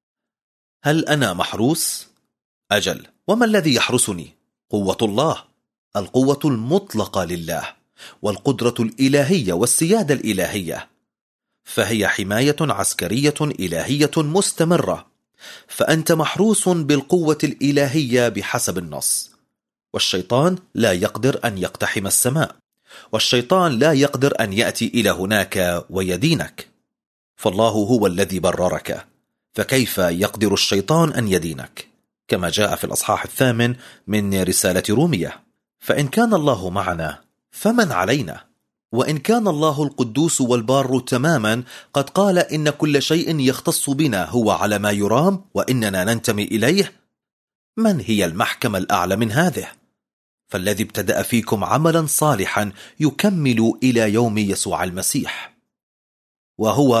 هل أنا محروس؟ أجل، وما الذي يحرسني؟ قوة الله، القوة المطلقة لله، والقدرة الإلهية والسيادة الإلهية، فهي حماية عسكرية إلهية مستمرة. فأنت محروس بالقوة الإلهية بحسب النص، والشيطان لا يقدر أن يقتحم السماء، والشيطان لا يقدر أن يأتي إلى هناك ويدينك، فالله هو الذي بررك، فكيف يقدر الشيطان أن يدينك؟ كما جاء في الأصحاح 8 من رسالة رومية: فإن كان الله معنا فمن علينا؟ وإن كان الله القدوس والبار تماما قد قال إن كل شيء يختص بنا هو على ما يرام وإننا ننتمي إليه، من هي المحكمة الأعلى من هذه؟ فالذي ابتدأ فيكم عملا صالحا يكمل إلى يوم يسوع المسيح، وهو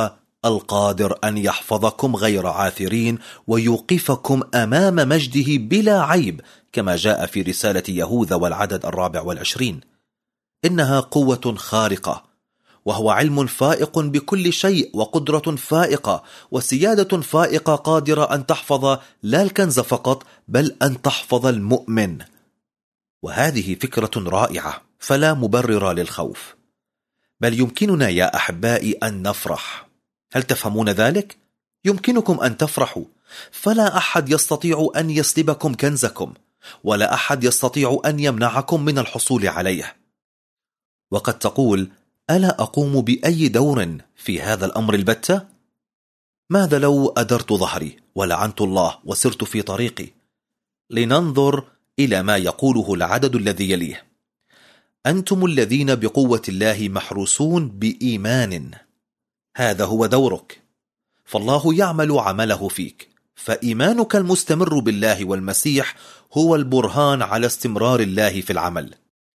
القادر أن يحفظكم غير عاثرين ويوقفكم أمام مجده بلا عيب، كما جاء في رسالة يهوذا والعدد 24. إنها قوة خارقة، وهو علم فائق بكل شيء، وقدرة فائقة، وسيادة فائقة قادرة أن تحفظ لا الكنز فقط، بل أن تحفظ المؤمن. وهذه فكرة رائعة، فلا مبرر للخوف، بل يمكننا يا أحبائي أن نفرح. هل تفهمون ذلك؟ يمكنكم أن تفرحوا، فلا أحد يستطيع أن يسلبكم كنزكم، ولا أحد يستطيع أن يمنعكم من الحصول عليه. وقد تقول: ألا أقوم بأي دور في هذا الأمر البتة؟ ماذا لو أدرت ظهري ولعنت الله وسرت في طريقي؟ لننظر إلى ما يقوله العدد الذي يليه: أنتم الذين بقوة الله محروسون بإيمان. هذا هو دورك، فالله يعمل عمله فيك، فإيمانك المستمر بالله والمسيح هو البرهان على استمرار الله في العمل.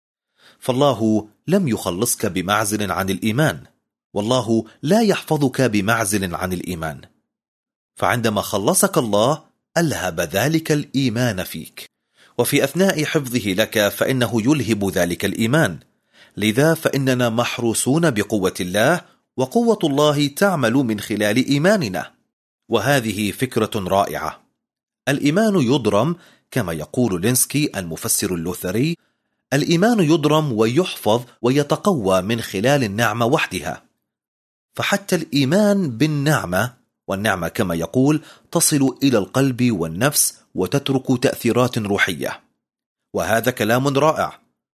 فالله لم يخلصك بمعزل عن الإيمان، والله لا يحفظك بمعزل عن الإيمان. فعندما خلصك الله ألهب ذلك الإيمان فيك، وفي أثناء حفظه لك فإنه يلهب ذلك الإيمان. لذا فإننا محروسون بقوة الله، وقوة الله تعمل من خلال إيماننا. وهذه فكرة رائعة. الإيمان يضرم، كما يقول لينسكي المفسر اللوثري: الإيمان يضرم ويحفظ ويتقوى من خلال النعمة وحدها. فحتى الإيمان بالنعمة، والنعمة كما يقول تصل إلى القلب والنفس وتترك تأثيرات روحية. وهذا كلام رائع.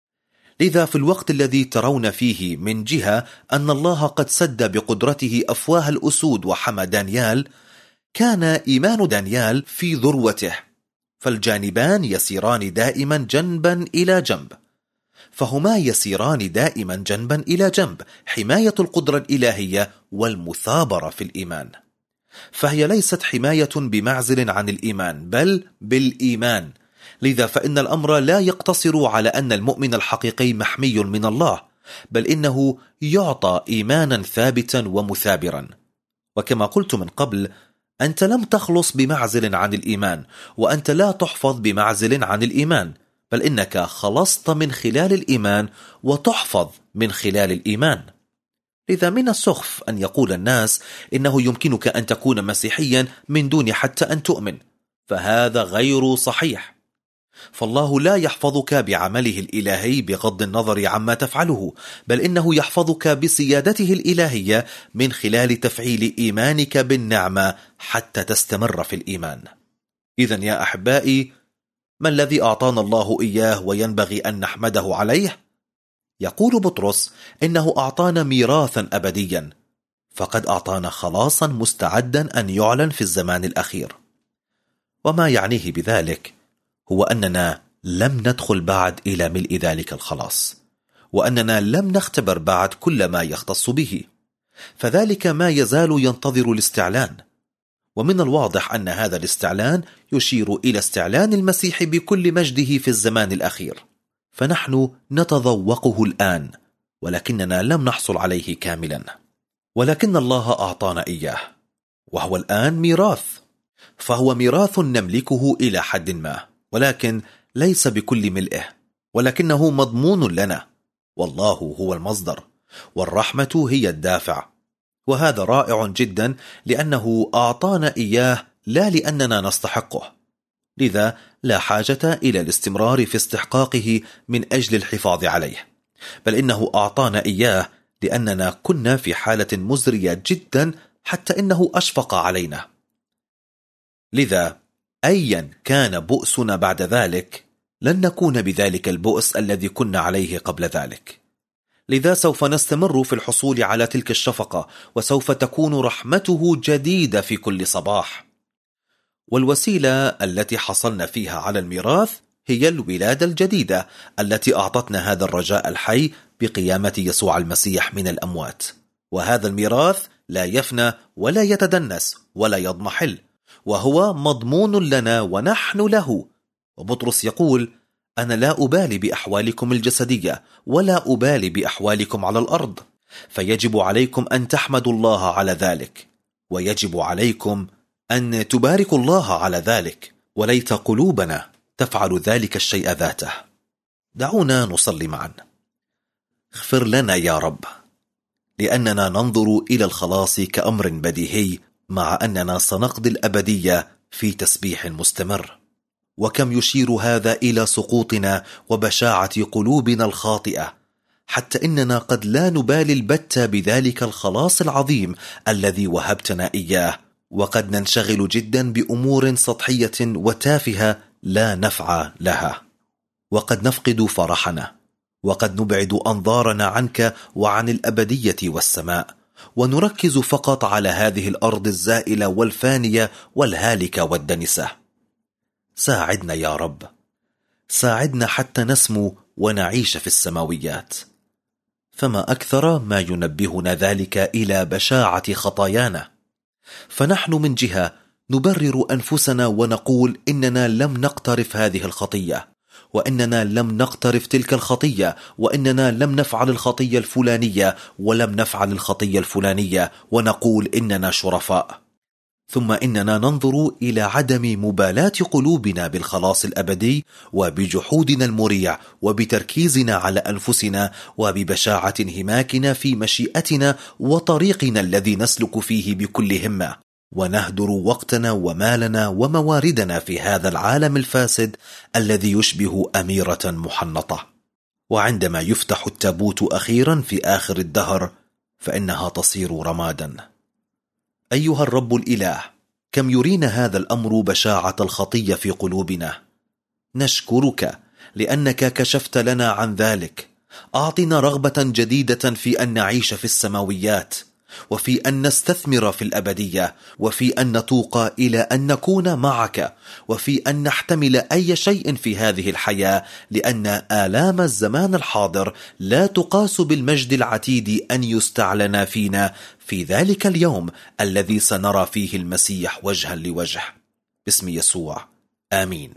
لذا في الوقت الذي ترون فيه من جهة أن الله قد سد بقدرته أفواه الأسود وحمى دانيال، كان إيمان دانيال في ذروته، فالجانبان يسيران دائما جنبا إلى جنب، فهما يسيران دائما جنبا إلى جنب، حماية القدرة الإلهية والمثابرة في الإيمان. فهي ليست حماية بمعزل عن الإيمان، بل بالإيمان. لذا فإن الأمر لا يقتصر على أن المؤمن الحقيقي محمي من الله، بل إنه يعطى إيمانا ثابتا ومثابرا. وكما قلت من قبل، أنت لم تخلص بمعزل عن الإيمان، وأنت لا تحفظ بمعزل عن الإيمان، بل إنك خلصت من خلال الإيمان وتحفظ من خلال الإيمان. لذا من السخف أن يقول الناس إنه يمكنك أن تكون مسيحيا من دون حتى أن تؤمن، فهذا غير صحيح. فالله لا يحفظك بعمله الإلهي بغض النظر عما تفعله، بل إنه يحفظك بسيادته الإلهية من خلال تفعيل إيمانك بالنعمة حتى تستمر في الإيمان. إذن يا أحبائي، ما الذي أعطانا الله إياه وينبغي أن نحمده عليه؟ يقول بطرس إنه أعطانا ميراثا أبديا، فقد أعطانا خلاصا مستعدا أن يعلن في الزمان الأخير. وما يعنيه بذلك هو أننا لم ندخل بعد إلى ملء ذلك الخلاص، وأننا لم نختبر بعد كل ما يختص به، فذلك ما يزال ينتظر الاستعلان. ومن الواضح أن هذا الاستعلان يشير إلى استعلان المسيح بكل مجده في الزمان الأخير، فنحن نتذوقه الآن، ولكننا لم نحصل عليه كاملا، ولكن الله أعطانا إياه، وهو الآن ميراث. فهو ميراث نملكه إلى حد ما، ولكن ليس بكل ملئه، ولكنه مضمون لنا، والله هو المصدر، والرحمة هي الدافع. وهذا رائع جدا، لأنه أعطانا إياه لا لأننا نستحقه، لذا لا حاجة إلى الاستمرار في استحقاقه من أجل الحفاظ عليه، بل إنه أعطانا إياه لأننا كنا في حالة مزرية جدا حتى إنه أشفق علينا. لذا أيا كان بؤسنا بعد ذلك، لن نكون بذلك البؤس الذي كنا عليه قبل ذلك. لذا سوف نستمر في الحصول على تلك الشفقة، وسوف تكون رحمته جديدة في كل صباح. والوسيلة التي حصلنا فيها على الميراث هي الولادة الجديدة التي أعطتنا هذا الرجاء الحي بقيامة يسوع المسيح من الأموات. وهذا الميراث لا يفنى ولا يتدنس ولا يضمحل، وهو مضمون لنا ونحن له. وبطرس يقول: أنا لا أبالي بأحوالكم الجسدية ولا أبالي بأحوالكم على الأرض، فيجب عليكم أن تحمدوا الله على ذلك. ويجب عليكم أن تباركوا الله على ذلك، وليت قلوبنا تفعل ذلك الشيء ذاته. دعونا نصلي معا. اغفر لنا يا رب، لأننا ننظر إلى الخلاص كأمر بديهي، مع أننا سنقضي الأبدية في تسبيح مستمر. وكم يشير هذا إلى سقوطنا وبشاعة قلوبنا الخاطئة، حتى إننا قد لا نبالي البتة بذلك الخلاص العظيم الذي وهبتنا إياه، وقد ننشغل جدا بأمور سطحية وتافهة لا نفع لها، وقد نفقد فرحنا، وقد نبعد أنظارنا عنك وعن الأبدية والسماء، ونركز فقط على هذه الأرض الزائلة والفانية والهالكة والدنسة. ساعدنا يا رب، ساعدنا حتى نسمو ونعيش في السماويات. فما أكثر ما ينبهنا ذلك إلى بشاعة خطايانا، فنحن من جهة نبرر أنفسنا ونقول إننا لم نقترف هذه الخطية، وإننا لم نقترف تلك الخطية، وإننا لم نفعل الخطية الفلانية ولم نفعل الخطية الفلانية، ونقول إننا شرفاء. ثم إننا ننظر إلى عدم مبالاة قلوبنا بالخلاص الأبدي، وبجحودنا المريع، وبتركيزنا على أنفسنا، وببشاعة انهماكنا في مشيئتنا وطريقنا الذي نسلك فيه بكل همة، ونهدر وقتنا ومالنا ومواردنا في هذا العالم الفاسد الذي يشبه أميرة محنطة. وعندما يفتح التابوت أخيرا في آخر الدهر فإنها تصير رمادا. أيها الرب الإله، كم يرينا هذا الأمر بشاعة الخطية في قلوبنا. نشكرك لأنك كشفت لنا عن ذلك. أعطنا رغبة جديدة في أن نعيش في السماويات، وفي أن نستثمر في الأبدية، وفي أن نتوق إلى أن نكون معك، وفي أن نحتمل أي شيء في هذه الحياة، لأن آلام الزمان الحاضر لا تقاس بالمجد العتيد أن يستعلن فينا في ذلك اليوم الذي سنرى فيه المسيح وجها لوجه. باسم يسوع، آمين.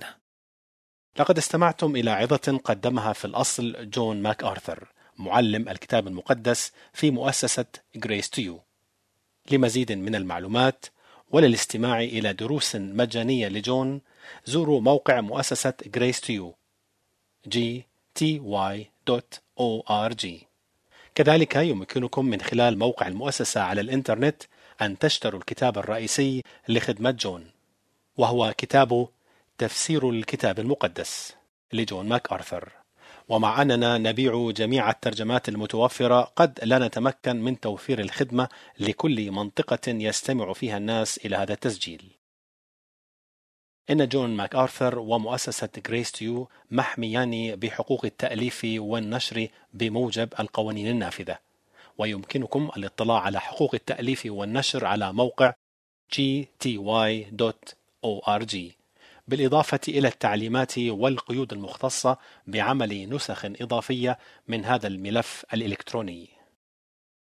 لقد استمعتم إلى عظة قدمها في الأصل جون ماك آرثر، معلم الكتاب المقدس في مؤسسة Grace to You. لمزيد من المعلومات وللاستماع إلى دروس مجانية لجون، زوروا موقع مؤسسة Grace to You gty.org. كذلك يمكنكم من خلال موقع المؤسسة على الإنترنت أن تشتروا الكتاب الرئيسي لخدمة جون، وهو كتاب تفسير الكتاب المقدس لجون ماك آرثر. ومع أننا نبيع جميع الترجمات المتوفرة، قد لا نتمكن من توفير الخدمة لكل منطقة يستمع فيها الناس إلى هذا التسجيل. إن جون ماك آرثر ومؤسسة Grace to You محميان بحقوق التأليف والنشر بموجب القوانين النافذة، ويمكنكم الاطلاع على حقوق التأليف والنشر على موقع gty.org، بالإضافة إلى التعليمات والقيود المختصة بعمل نسخ إضافية من هذا الملف الإلكتروني.